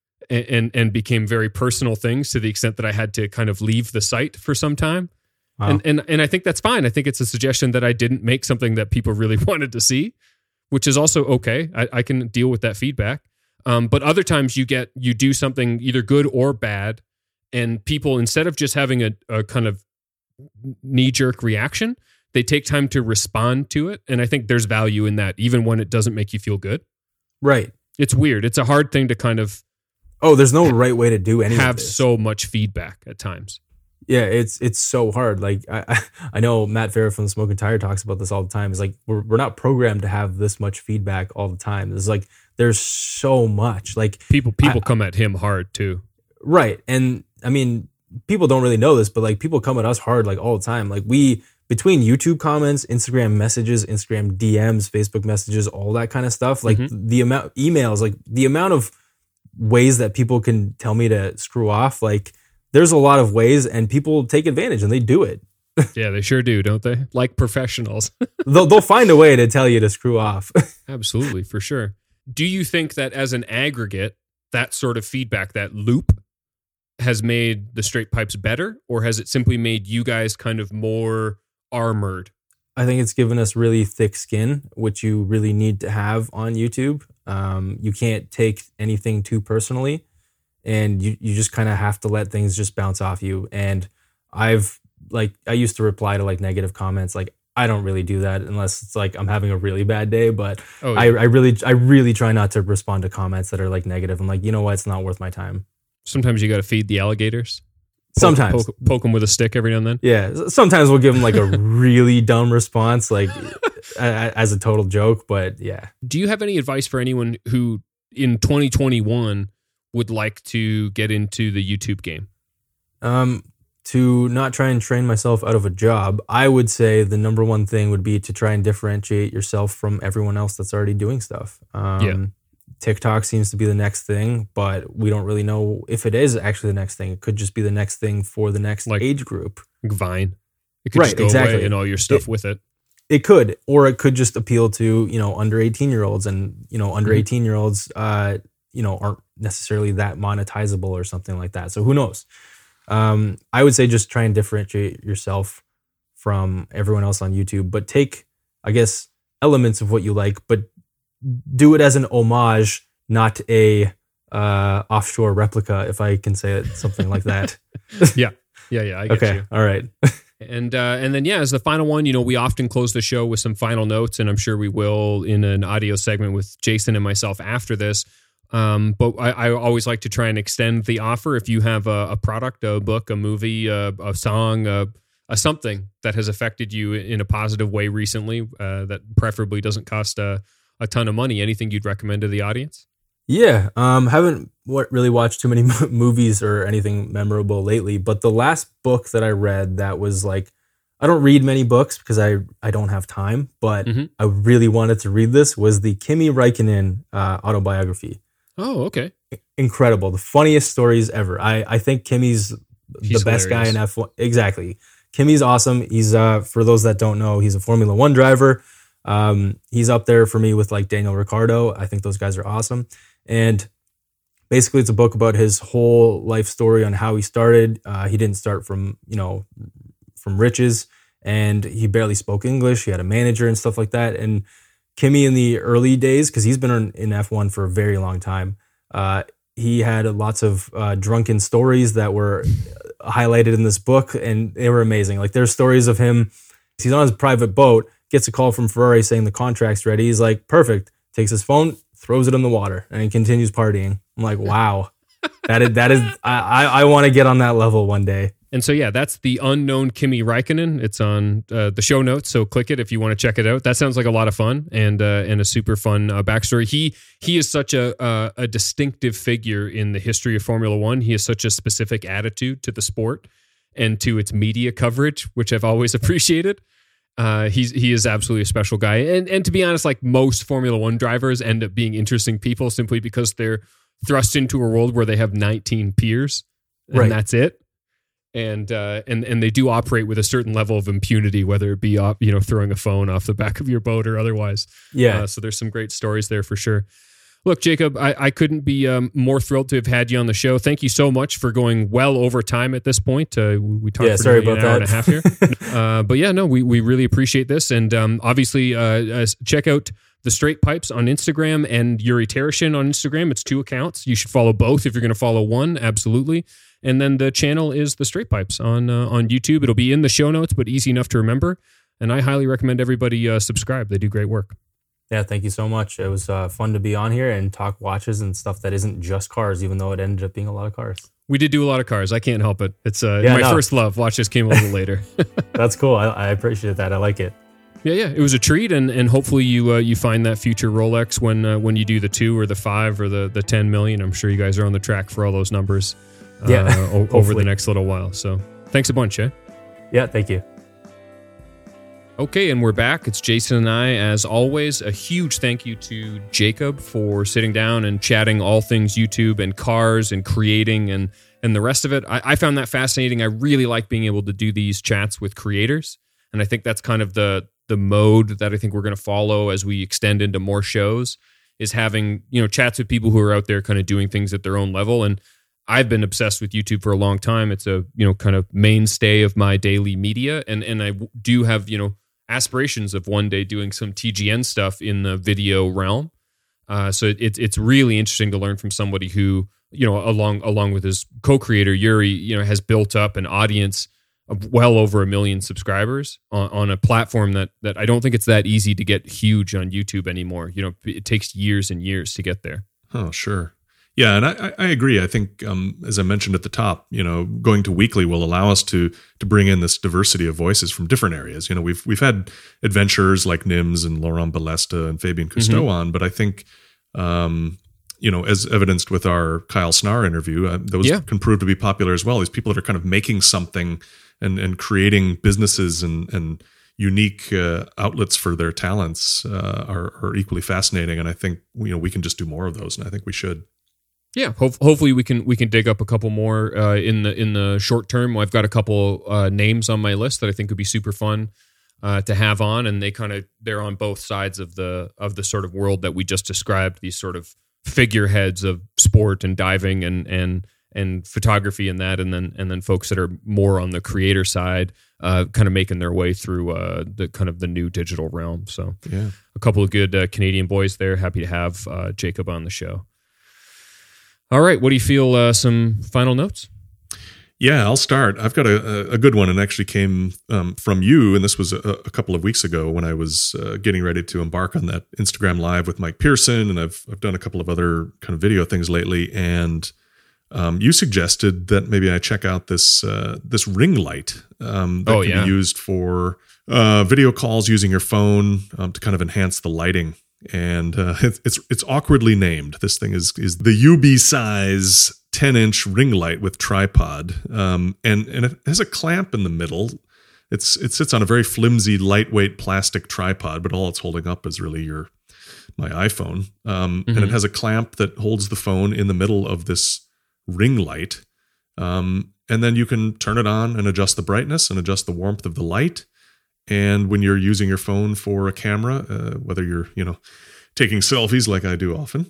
and became very personal things to the extent that I had to kind of leave the site for some time. Wow. And I think that's fine. I think it's a suggestion that I didn't make something that people really wanted to see, which is also okay. I can deal with that feedback. But other times you do something either good or bad, and people, instead of just having a kind of knee-jerk reaction, they take time to respond to it. And I think there's value in that, even when it doesn't make you feel good. Right. It's weird. It's a hard thing to kind of... Oh, there's no right way to do any of this. Have so much feedback at times. Yeah, it's so hard. Like, I know Matt Farah from the Smoke and Tire talks about this all the time. It's like, we're not programmed to have this much feedback all the time. It's like, there's so much. Like, people come at him hard too. Right. And I mean, people don't really know this, but like, people come at us hard like all the time. Like, between YouTube comments, Instagram messages, Instagram DMs, Facebook messages, all that kind of stuff, like the amount emails, like the amount of ways that people can tell me to screw off, like there's a lot of ways, and people take advantage and they do it. Yeah, they sure do, don't they? Like professionals. They'll find a way to tell you to screw off. Absolutely, for sure. Do you think that as an aggregate, that sort of feedback, that loop, has made the Straight Pipes better, or has it simply made you guys kind of more armored? I think it's given us really thick skin, which you really need to have on YouTube. You can't take anything too personally, and you just kind of have to let things just bounce off you. And I used to reply to like negative comments. Like, I don't really do that unless it's like I'm having a really bad day, but I really try not to respond to comments that are like negative. I'm like, you know what? It's not worth my time. Sometimes you got to feed the alligators. Sometimes poke them with a stick every now and then. Yeah. Sometimes we'll give them like a really dumb response, like as a total joke. But yeah. Do you have any advice for anyone who in 2021 would like to get into the YouTube game? To not try and train myself out of a job, I would say the number one thing would be to try and differentiate yourself from everyone else that's already doing stuff. TikTok seems to be the next thing, but we don't really know if it is actually the next thing. It could just be the next thing for the next age group. Like Vine. It could just go away and all your stuff with it. It could, or it could just appeal to, under 18-year-olds, and, under 18-year-olds, aren't necessarily that monetizable or something like that. So who knows? I would say just try and differentiate yourself from everyone else on YouTube, but take, I guess, elements of what you like, but do it as an homage, not a offshore replica, if I can say it, something like that. Yeah. I get you. All right. And then, yeah, as the final one, we often close the show with some final notes, and I'm sure we will in an audio segment with Jason and myself after this. But I always like to try and extend the offer. If you have a product, a book, a movie, a song, a something that has affected you in a positive way recently, that preferably doesn't cost a ton of money, anything you'd recommend to the audience? Yeah, haven't really watched too many movies or anything memorable lately, but the last book that I read that was like, I don't read many books because I don't have time, but I really wanted to read this, was the Kimi Räikkönen autobiography. Oh, okay. Incredible. The funniest stories ever. I think Kimi's the best guy in F1. Exactly. Kimi's awesome. He's, for those that don't know, he's a Formula One driver. He's up there for me with like Daniel Ricciardo. I think those guys are awesome. And basically it's a book about his whole life story on how he started. He didn't start from riches, and he barely spoke English. He had a manager and stuff like that. And Kimi in the early days, because he's been in F1 for a very long time, he had lots of drunken stories that were highlighted in this book, and they were amazing. Like there's stories of him, he's on his private boat, gets a call from Ferrari saying the contract's ready. He's like, perfect. Takes his phone, throws it in the water, and he continues partying. I'm like, wow, that is. I want to get on that level one day. And so, yeah, that's The Unknown Kimi Räikkönen. It's on the show notes, so click it if you want to check it out. That sounds like a lot of fun and a super fun backstory. He is such a distinctive figure in the history of Formula One. He has such a specific attitude to the sport and to its media coverage, which I've always appreciated. He is absolutely a special guy. And to be honest, like most Formula One drivers end up being interesting people simply because they're thrust into a world where they have 19 peers and that's it. And they do operate with a certain level of impunity, whether it be throwing a phone off the back of your boat or otherwise. Yeah. So there's some great stories there for sure. Look, Jacob, I couldn't be more thrilled to have had you on the show. Thank you so much for going well over time at this point. We talked for an hour and a half here. But yeah, no, we really appreciate this. And obviously, check out The Straight Pipes on Instagram and Yuri Tereshin on Instagram. It's 2 accounts. You should follow both if you're going to follow one, absolutely. And then the channel is The Straight Pipes on YouTube. It'll be in the show notes, but easy enough to remember. And I highly recommend everybody subscribe. They do great work. Yeah, thank you so much. It was fun to be on here and talk watches and stuff that isn't just cars, even though it ended up being a lot of cars. We did do a lot of cars. I can't help it. It's first love. Watches came a little later. That's cool. I appreciate that. I like it. Yeah. It was a treat, and hopefully you find that future Rolex when you do the 2 or the 5 or the 10 million. I'm sure you guys are on the track for all those numbers. Over the next little while. So thanks a bunch, eh? Yeah, thank you. Okay, and we're back. It's Jason and I. As always, a huge thank you to Jacob for sitting down and chatting all things YouTube and cars and creating and the rest of it. I found that fascinating. I really like being able to do these chats with creators, and I think that's kind of the mode that I think we're going to follow as we extend into more shows, is having chats with people who are out there kind of doing things at their own level. And I've been obsessed with YouTube for a long time. It's a kind of mainstay of my daily media, and I do have aspirations of one day doing some TGN stuff in the video realm. So it's really interesting to learn from somebody who along with his co-creator Yuri has built up an audience of well over 1 million subscribers on a platform that I don't think it's that easy to get huge on YouTube anymore. It takes years and years to get there. Oh, sure. Yeah, and I agree. I think, as I mentioned at the top, going to weekly will allow us to bring in this diversity of voices from different areas. We've had adventurers like Nims and Laurent Balesta and Fabien Cousteau on, but I think, as evidenced with our Kyle Snar interview, those can prove to be popular as well. These people that are kind of making something and creating businesses and unique outlets for their talents are equally fascinating. And I think we can just do more of those, and I think we should. Yeah, hopefully we can dig up a couple more in the short term. I've got a couple names on my list that I think would be super fun to have on, and they're on both sides of the sort of world that we just described. These sort of figureheads of sport and diving and photography and that, and then folks that are more on the creator side, kind of making their way through the kind of the new digital realm. So yeah, a couple of good Canadian boys there. Happy to have Jacob on the show. All right, what do you feel? Some final notes? Yeah, I'll start. I've got a good one, and actually came from you. And this was a couple of weeks ago when I was getting ready to embark on that Instagram Live with Mike Pearson, and I've done a couple of other kind of video things lately. And you suggested that maybe I check out this ring light that can be used for video calls using your phone to kind of enhance the lighting. And it's awkwardly named. This thing is the UB size 10-inch ring light with tripod, and it has a clamp in the middle. It sits on a very flimsy, lightweight plastic tripod, but all it's holding up is really my iPhone. And it has a clamp that holds the phone in the middle of this ring light, and then you can turn it on and adjust the brightness and adjust the warmth of the light. And when you're using your phone for a camera, whether you're taking selfies like I do often,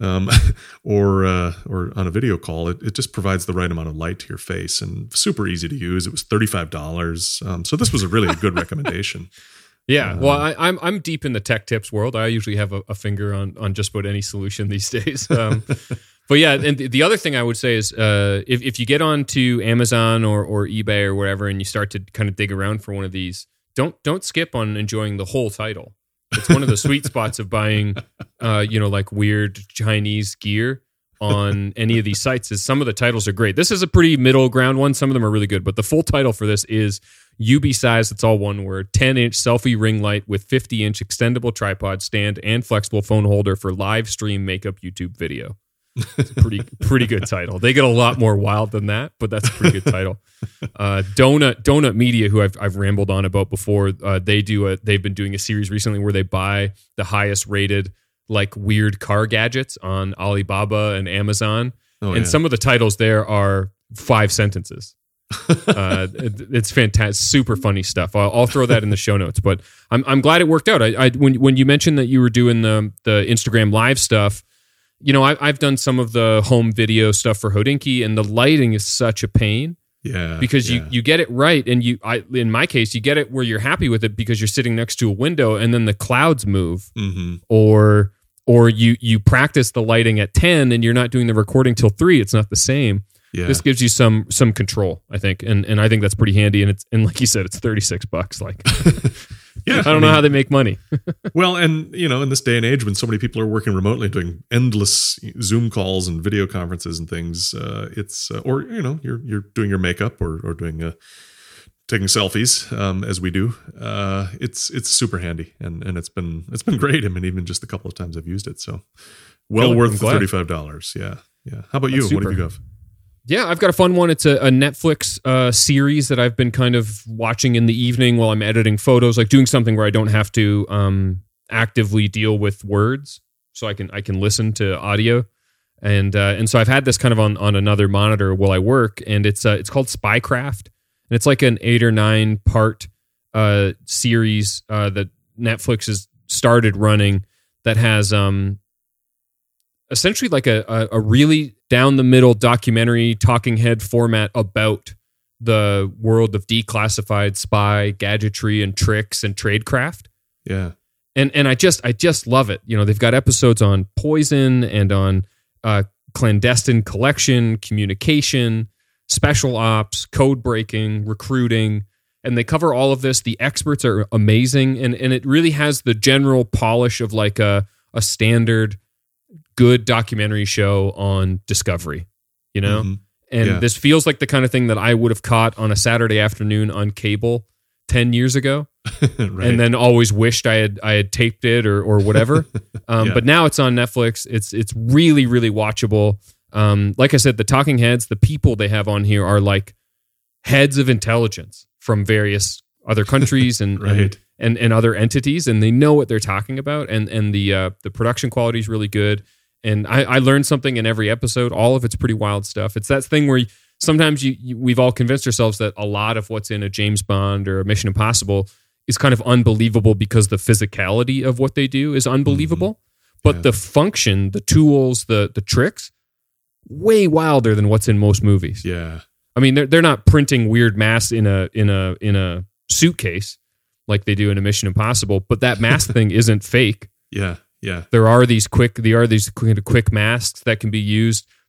or on a video call, it just provides the right amount of light to your face, and super easy to use. It was $35, so this was a really good recommendation. Yeah, well, I'm deep in the tech tips world. I usually have a finger on just about any solution these days. But yeah, and the other thing I would say is if you get onto Amazon or eBay or whatever, and you start to kind of dig around for one of these, don't skip on enjoying the whole title. It's one of the sweet spots of buying, like weird Chinese gear on any of these sites. Is some of the titles are great. This is a pretty middle ground one. Some of them are really good, but the full title for this is UB size. It's all one word. 10-inch selfie ring light with 50-inch extendable tripod stand and flexible phone holder for live stream makeup YouTube video. It's a pretty good title. They get a lot more wild than that, but that's a pretty good title. Donut Media, who I've rambled on about before, they've been doing a series recently where they buy the highest rated like weird car gadgets on Alibaba and Amazon, some of the titles there are 5 sentences. It's fantastic, super funny stuff. I'll throw that in the show notes. But I'm glad it worked out. When you mentioned that you were doing the Instagram Live stuff. I've done some of the home video stuff for Hodinkee, and the lighting is such a pain. Yeah, because you get it right, and in my case, you get it where you're happy with it because you're sitting next to a window, and then the clouds move, or you practice the lighting at 10, and you're not doing the recording till 3. It's not the same. Yeah. This gives you some control, I think, and I think that's pretty handy. And like you said, it's $36. Like, yeah, I don't know how they make money. Well, and in this day and age when so many people are working remotely, doing endless Zoom calls and video conferences and things, it's or you're doing your makeup or doing taking selfies as we do. It's super handy and it's been great. I mean, even just a couple of times I've used it, so worth the $35. Yeah. How about you? What have you got? Yeah, I've got a fun one. It's a Netflix series that I've been kind of watching in the evening while I'm editing photos, like doing something where I don't have to actively deal with words, so I can listen to audio, and so I've had this kind of on another monitor while I work, and it's called Spycraft, and it's like an 8 or 9 part series that Netflix has started running that has essentially like a really down the middle documentary talking head format about the world of declassified spy gadgetry and tricks and tradecraft. Yeah. And I just love it. They've got episodes on poison and on clandestine collection, communication, special ops, code breaking, recruiting, and they cover all of this. The experts are amazing, and it really has the general polish of like a standard good documentary show on Discovery, and this feels like the kind of thing that I would have caught on a Saturday afternoon on cable 10 years ago, right. And then always wished I had taped it or whatever. But now it's on Netflix. It's really, really watchable. Like I said, the talking heads, the people they have on here are like heads of intelligence from various other countries and right. and other entities, and they know what they're talking about, and the production quality is really good. And I learned something in every episode. All of it's pretty wild stuff. It's that thing where sometimes we've all convinced ourselves that a lot of what's in a James Bond or a Mission Impossible is kind of unbelievable because the physicality of what they do is unbelievable. But the function, the tools, the tricks, way wilder than what's in most movies. Yeah. I mean, they're not printing weird masks in a suitcase like they do in a Mission Impossible, but that mask thing isn't fake. Yeah. Yeah. There are these quick masks that can be used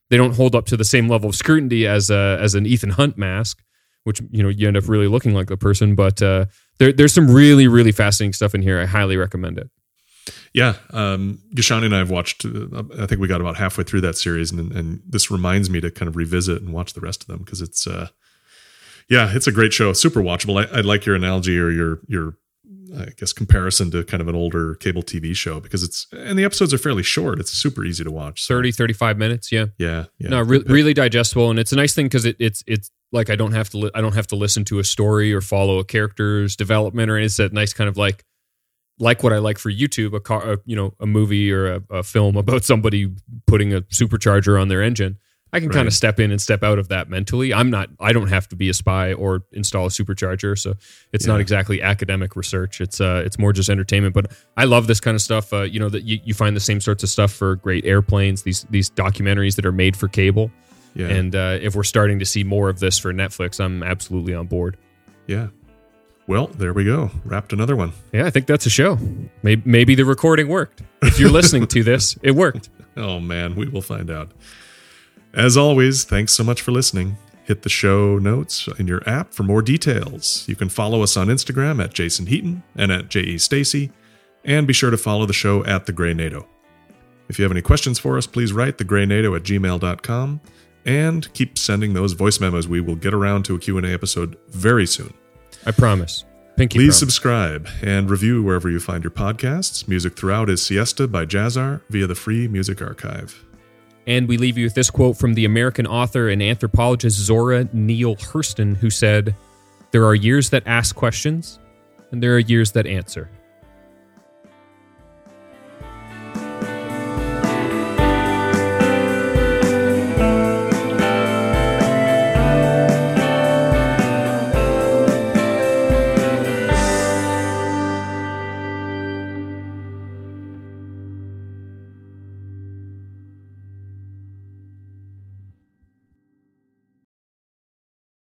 they don't hold up to the same level of scrutiny as an Ethan Hunt mask, which you end up really looking like the person. But there's some really, really fascinating stuff in here. I highly recommend it. Yeah, Gashani and I have watched. I think we got about halfway through that series, and this reminds me to kind of revisit and watch the rest of them because it's it's a great show, super watchable. I like your analogy or your I guess comparison to kind of an older cable TV show because and the episodes are fairly short. It's super easy to watch. So. 30, 35 minutes. Yeah. No, really digestible, and it's a nice thing because it's like I don't have to listen to a story or follow a character's development, or it's a nice kind of like what I like for YouTube, a movie or a film about somebody putting a supercharger on their engine. I can kind of step in and step out of that mentally. I don't have to be a spy or install a supercharger, so it's not exactly academic research. It's more just entertainment. But I love this kind of stuff. That you find the same sorts of stuff for great airplanes. These documentaries that are made for cable. Yeah. And if we're starting to see more of this for Netflix, I'm absolutely on board. Yeah. Well, there we go. Wrapped another one. Yeah, I think that's a show. Maybe the recording worked. If you're listening to this, it worked. Oh man, we will find out. As always, thanks so much for listening. Hit the show notes in your app for more details. You can follow us on Instagram at Jason Heaton and at J.E. Stacy, and be sure to follow the show at The Grey NATO. If you have any questions for us, please write thegreynato@gmail.com and keep sending those voice memos. We will get around to a Q&A episode very soon. I promise. Pinky Please promise. Subscribe and review wherever you find your podcasts. Music throughout is Siesta by Jazzar via the Free Music Archive. And we leave you with this quote from the American author and anthropologist Zora Neale Hurston, who said, "There are years that ask questions, and there are years that answer."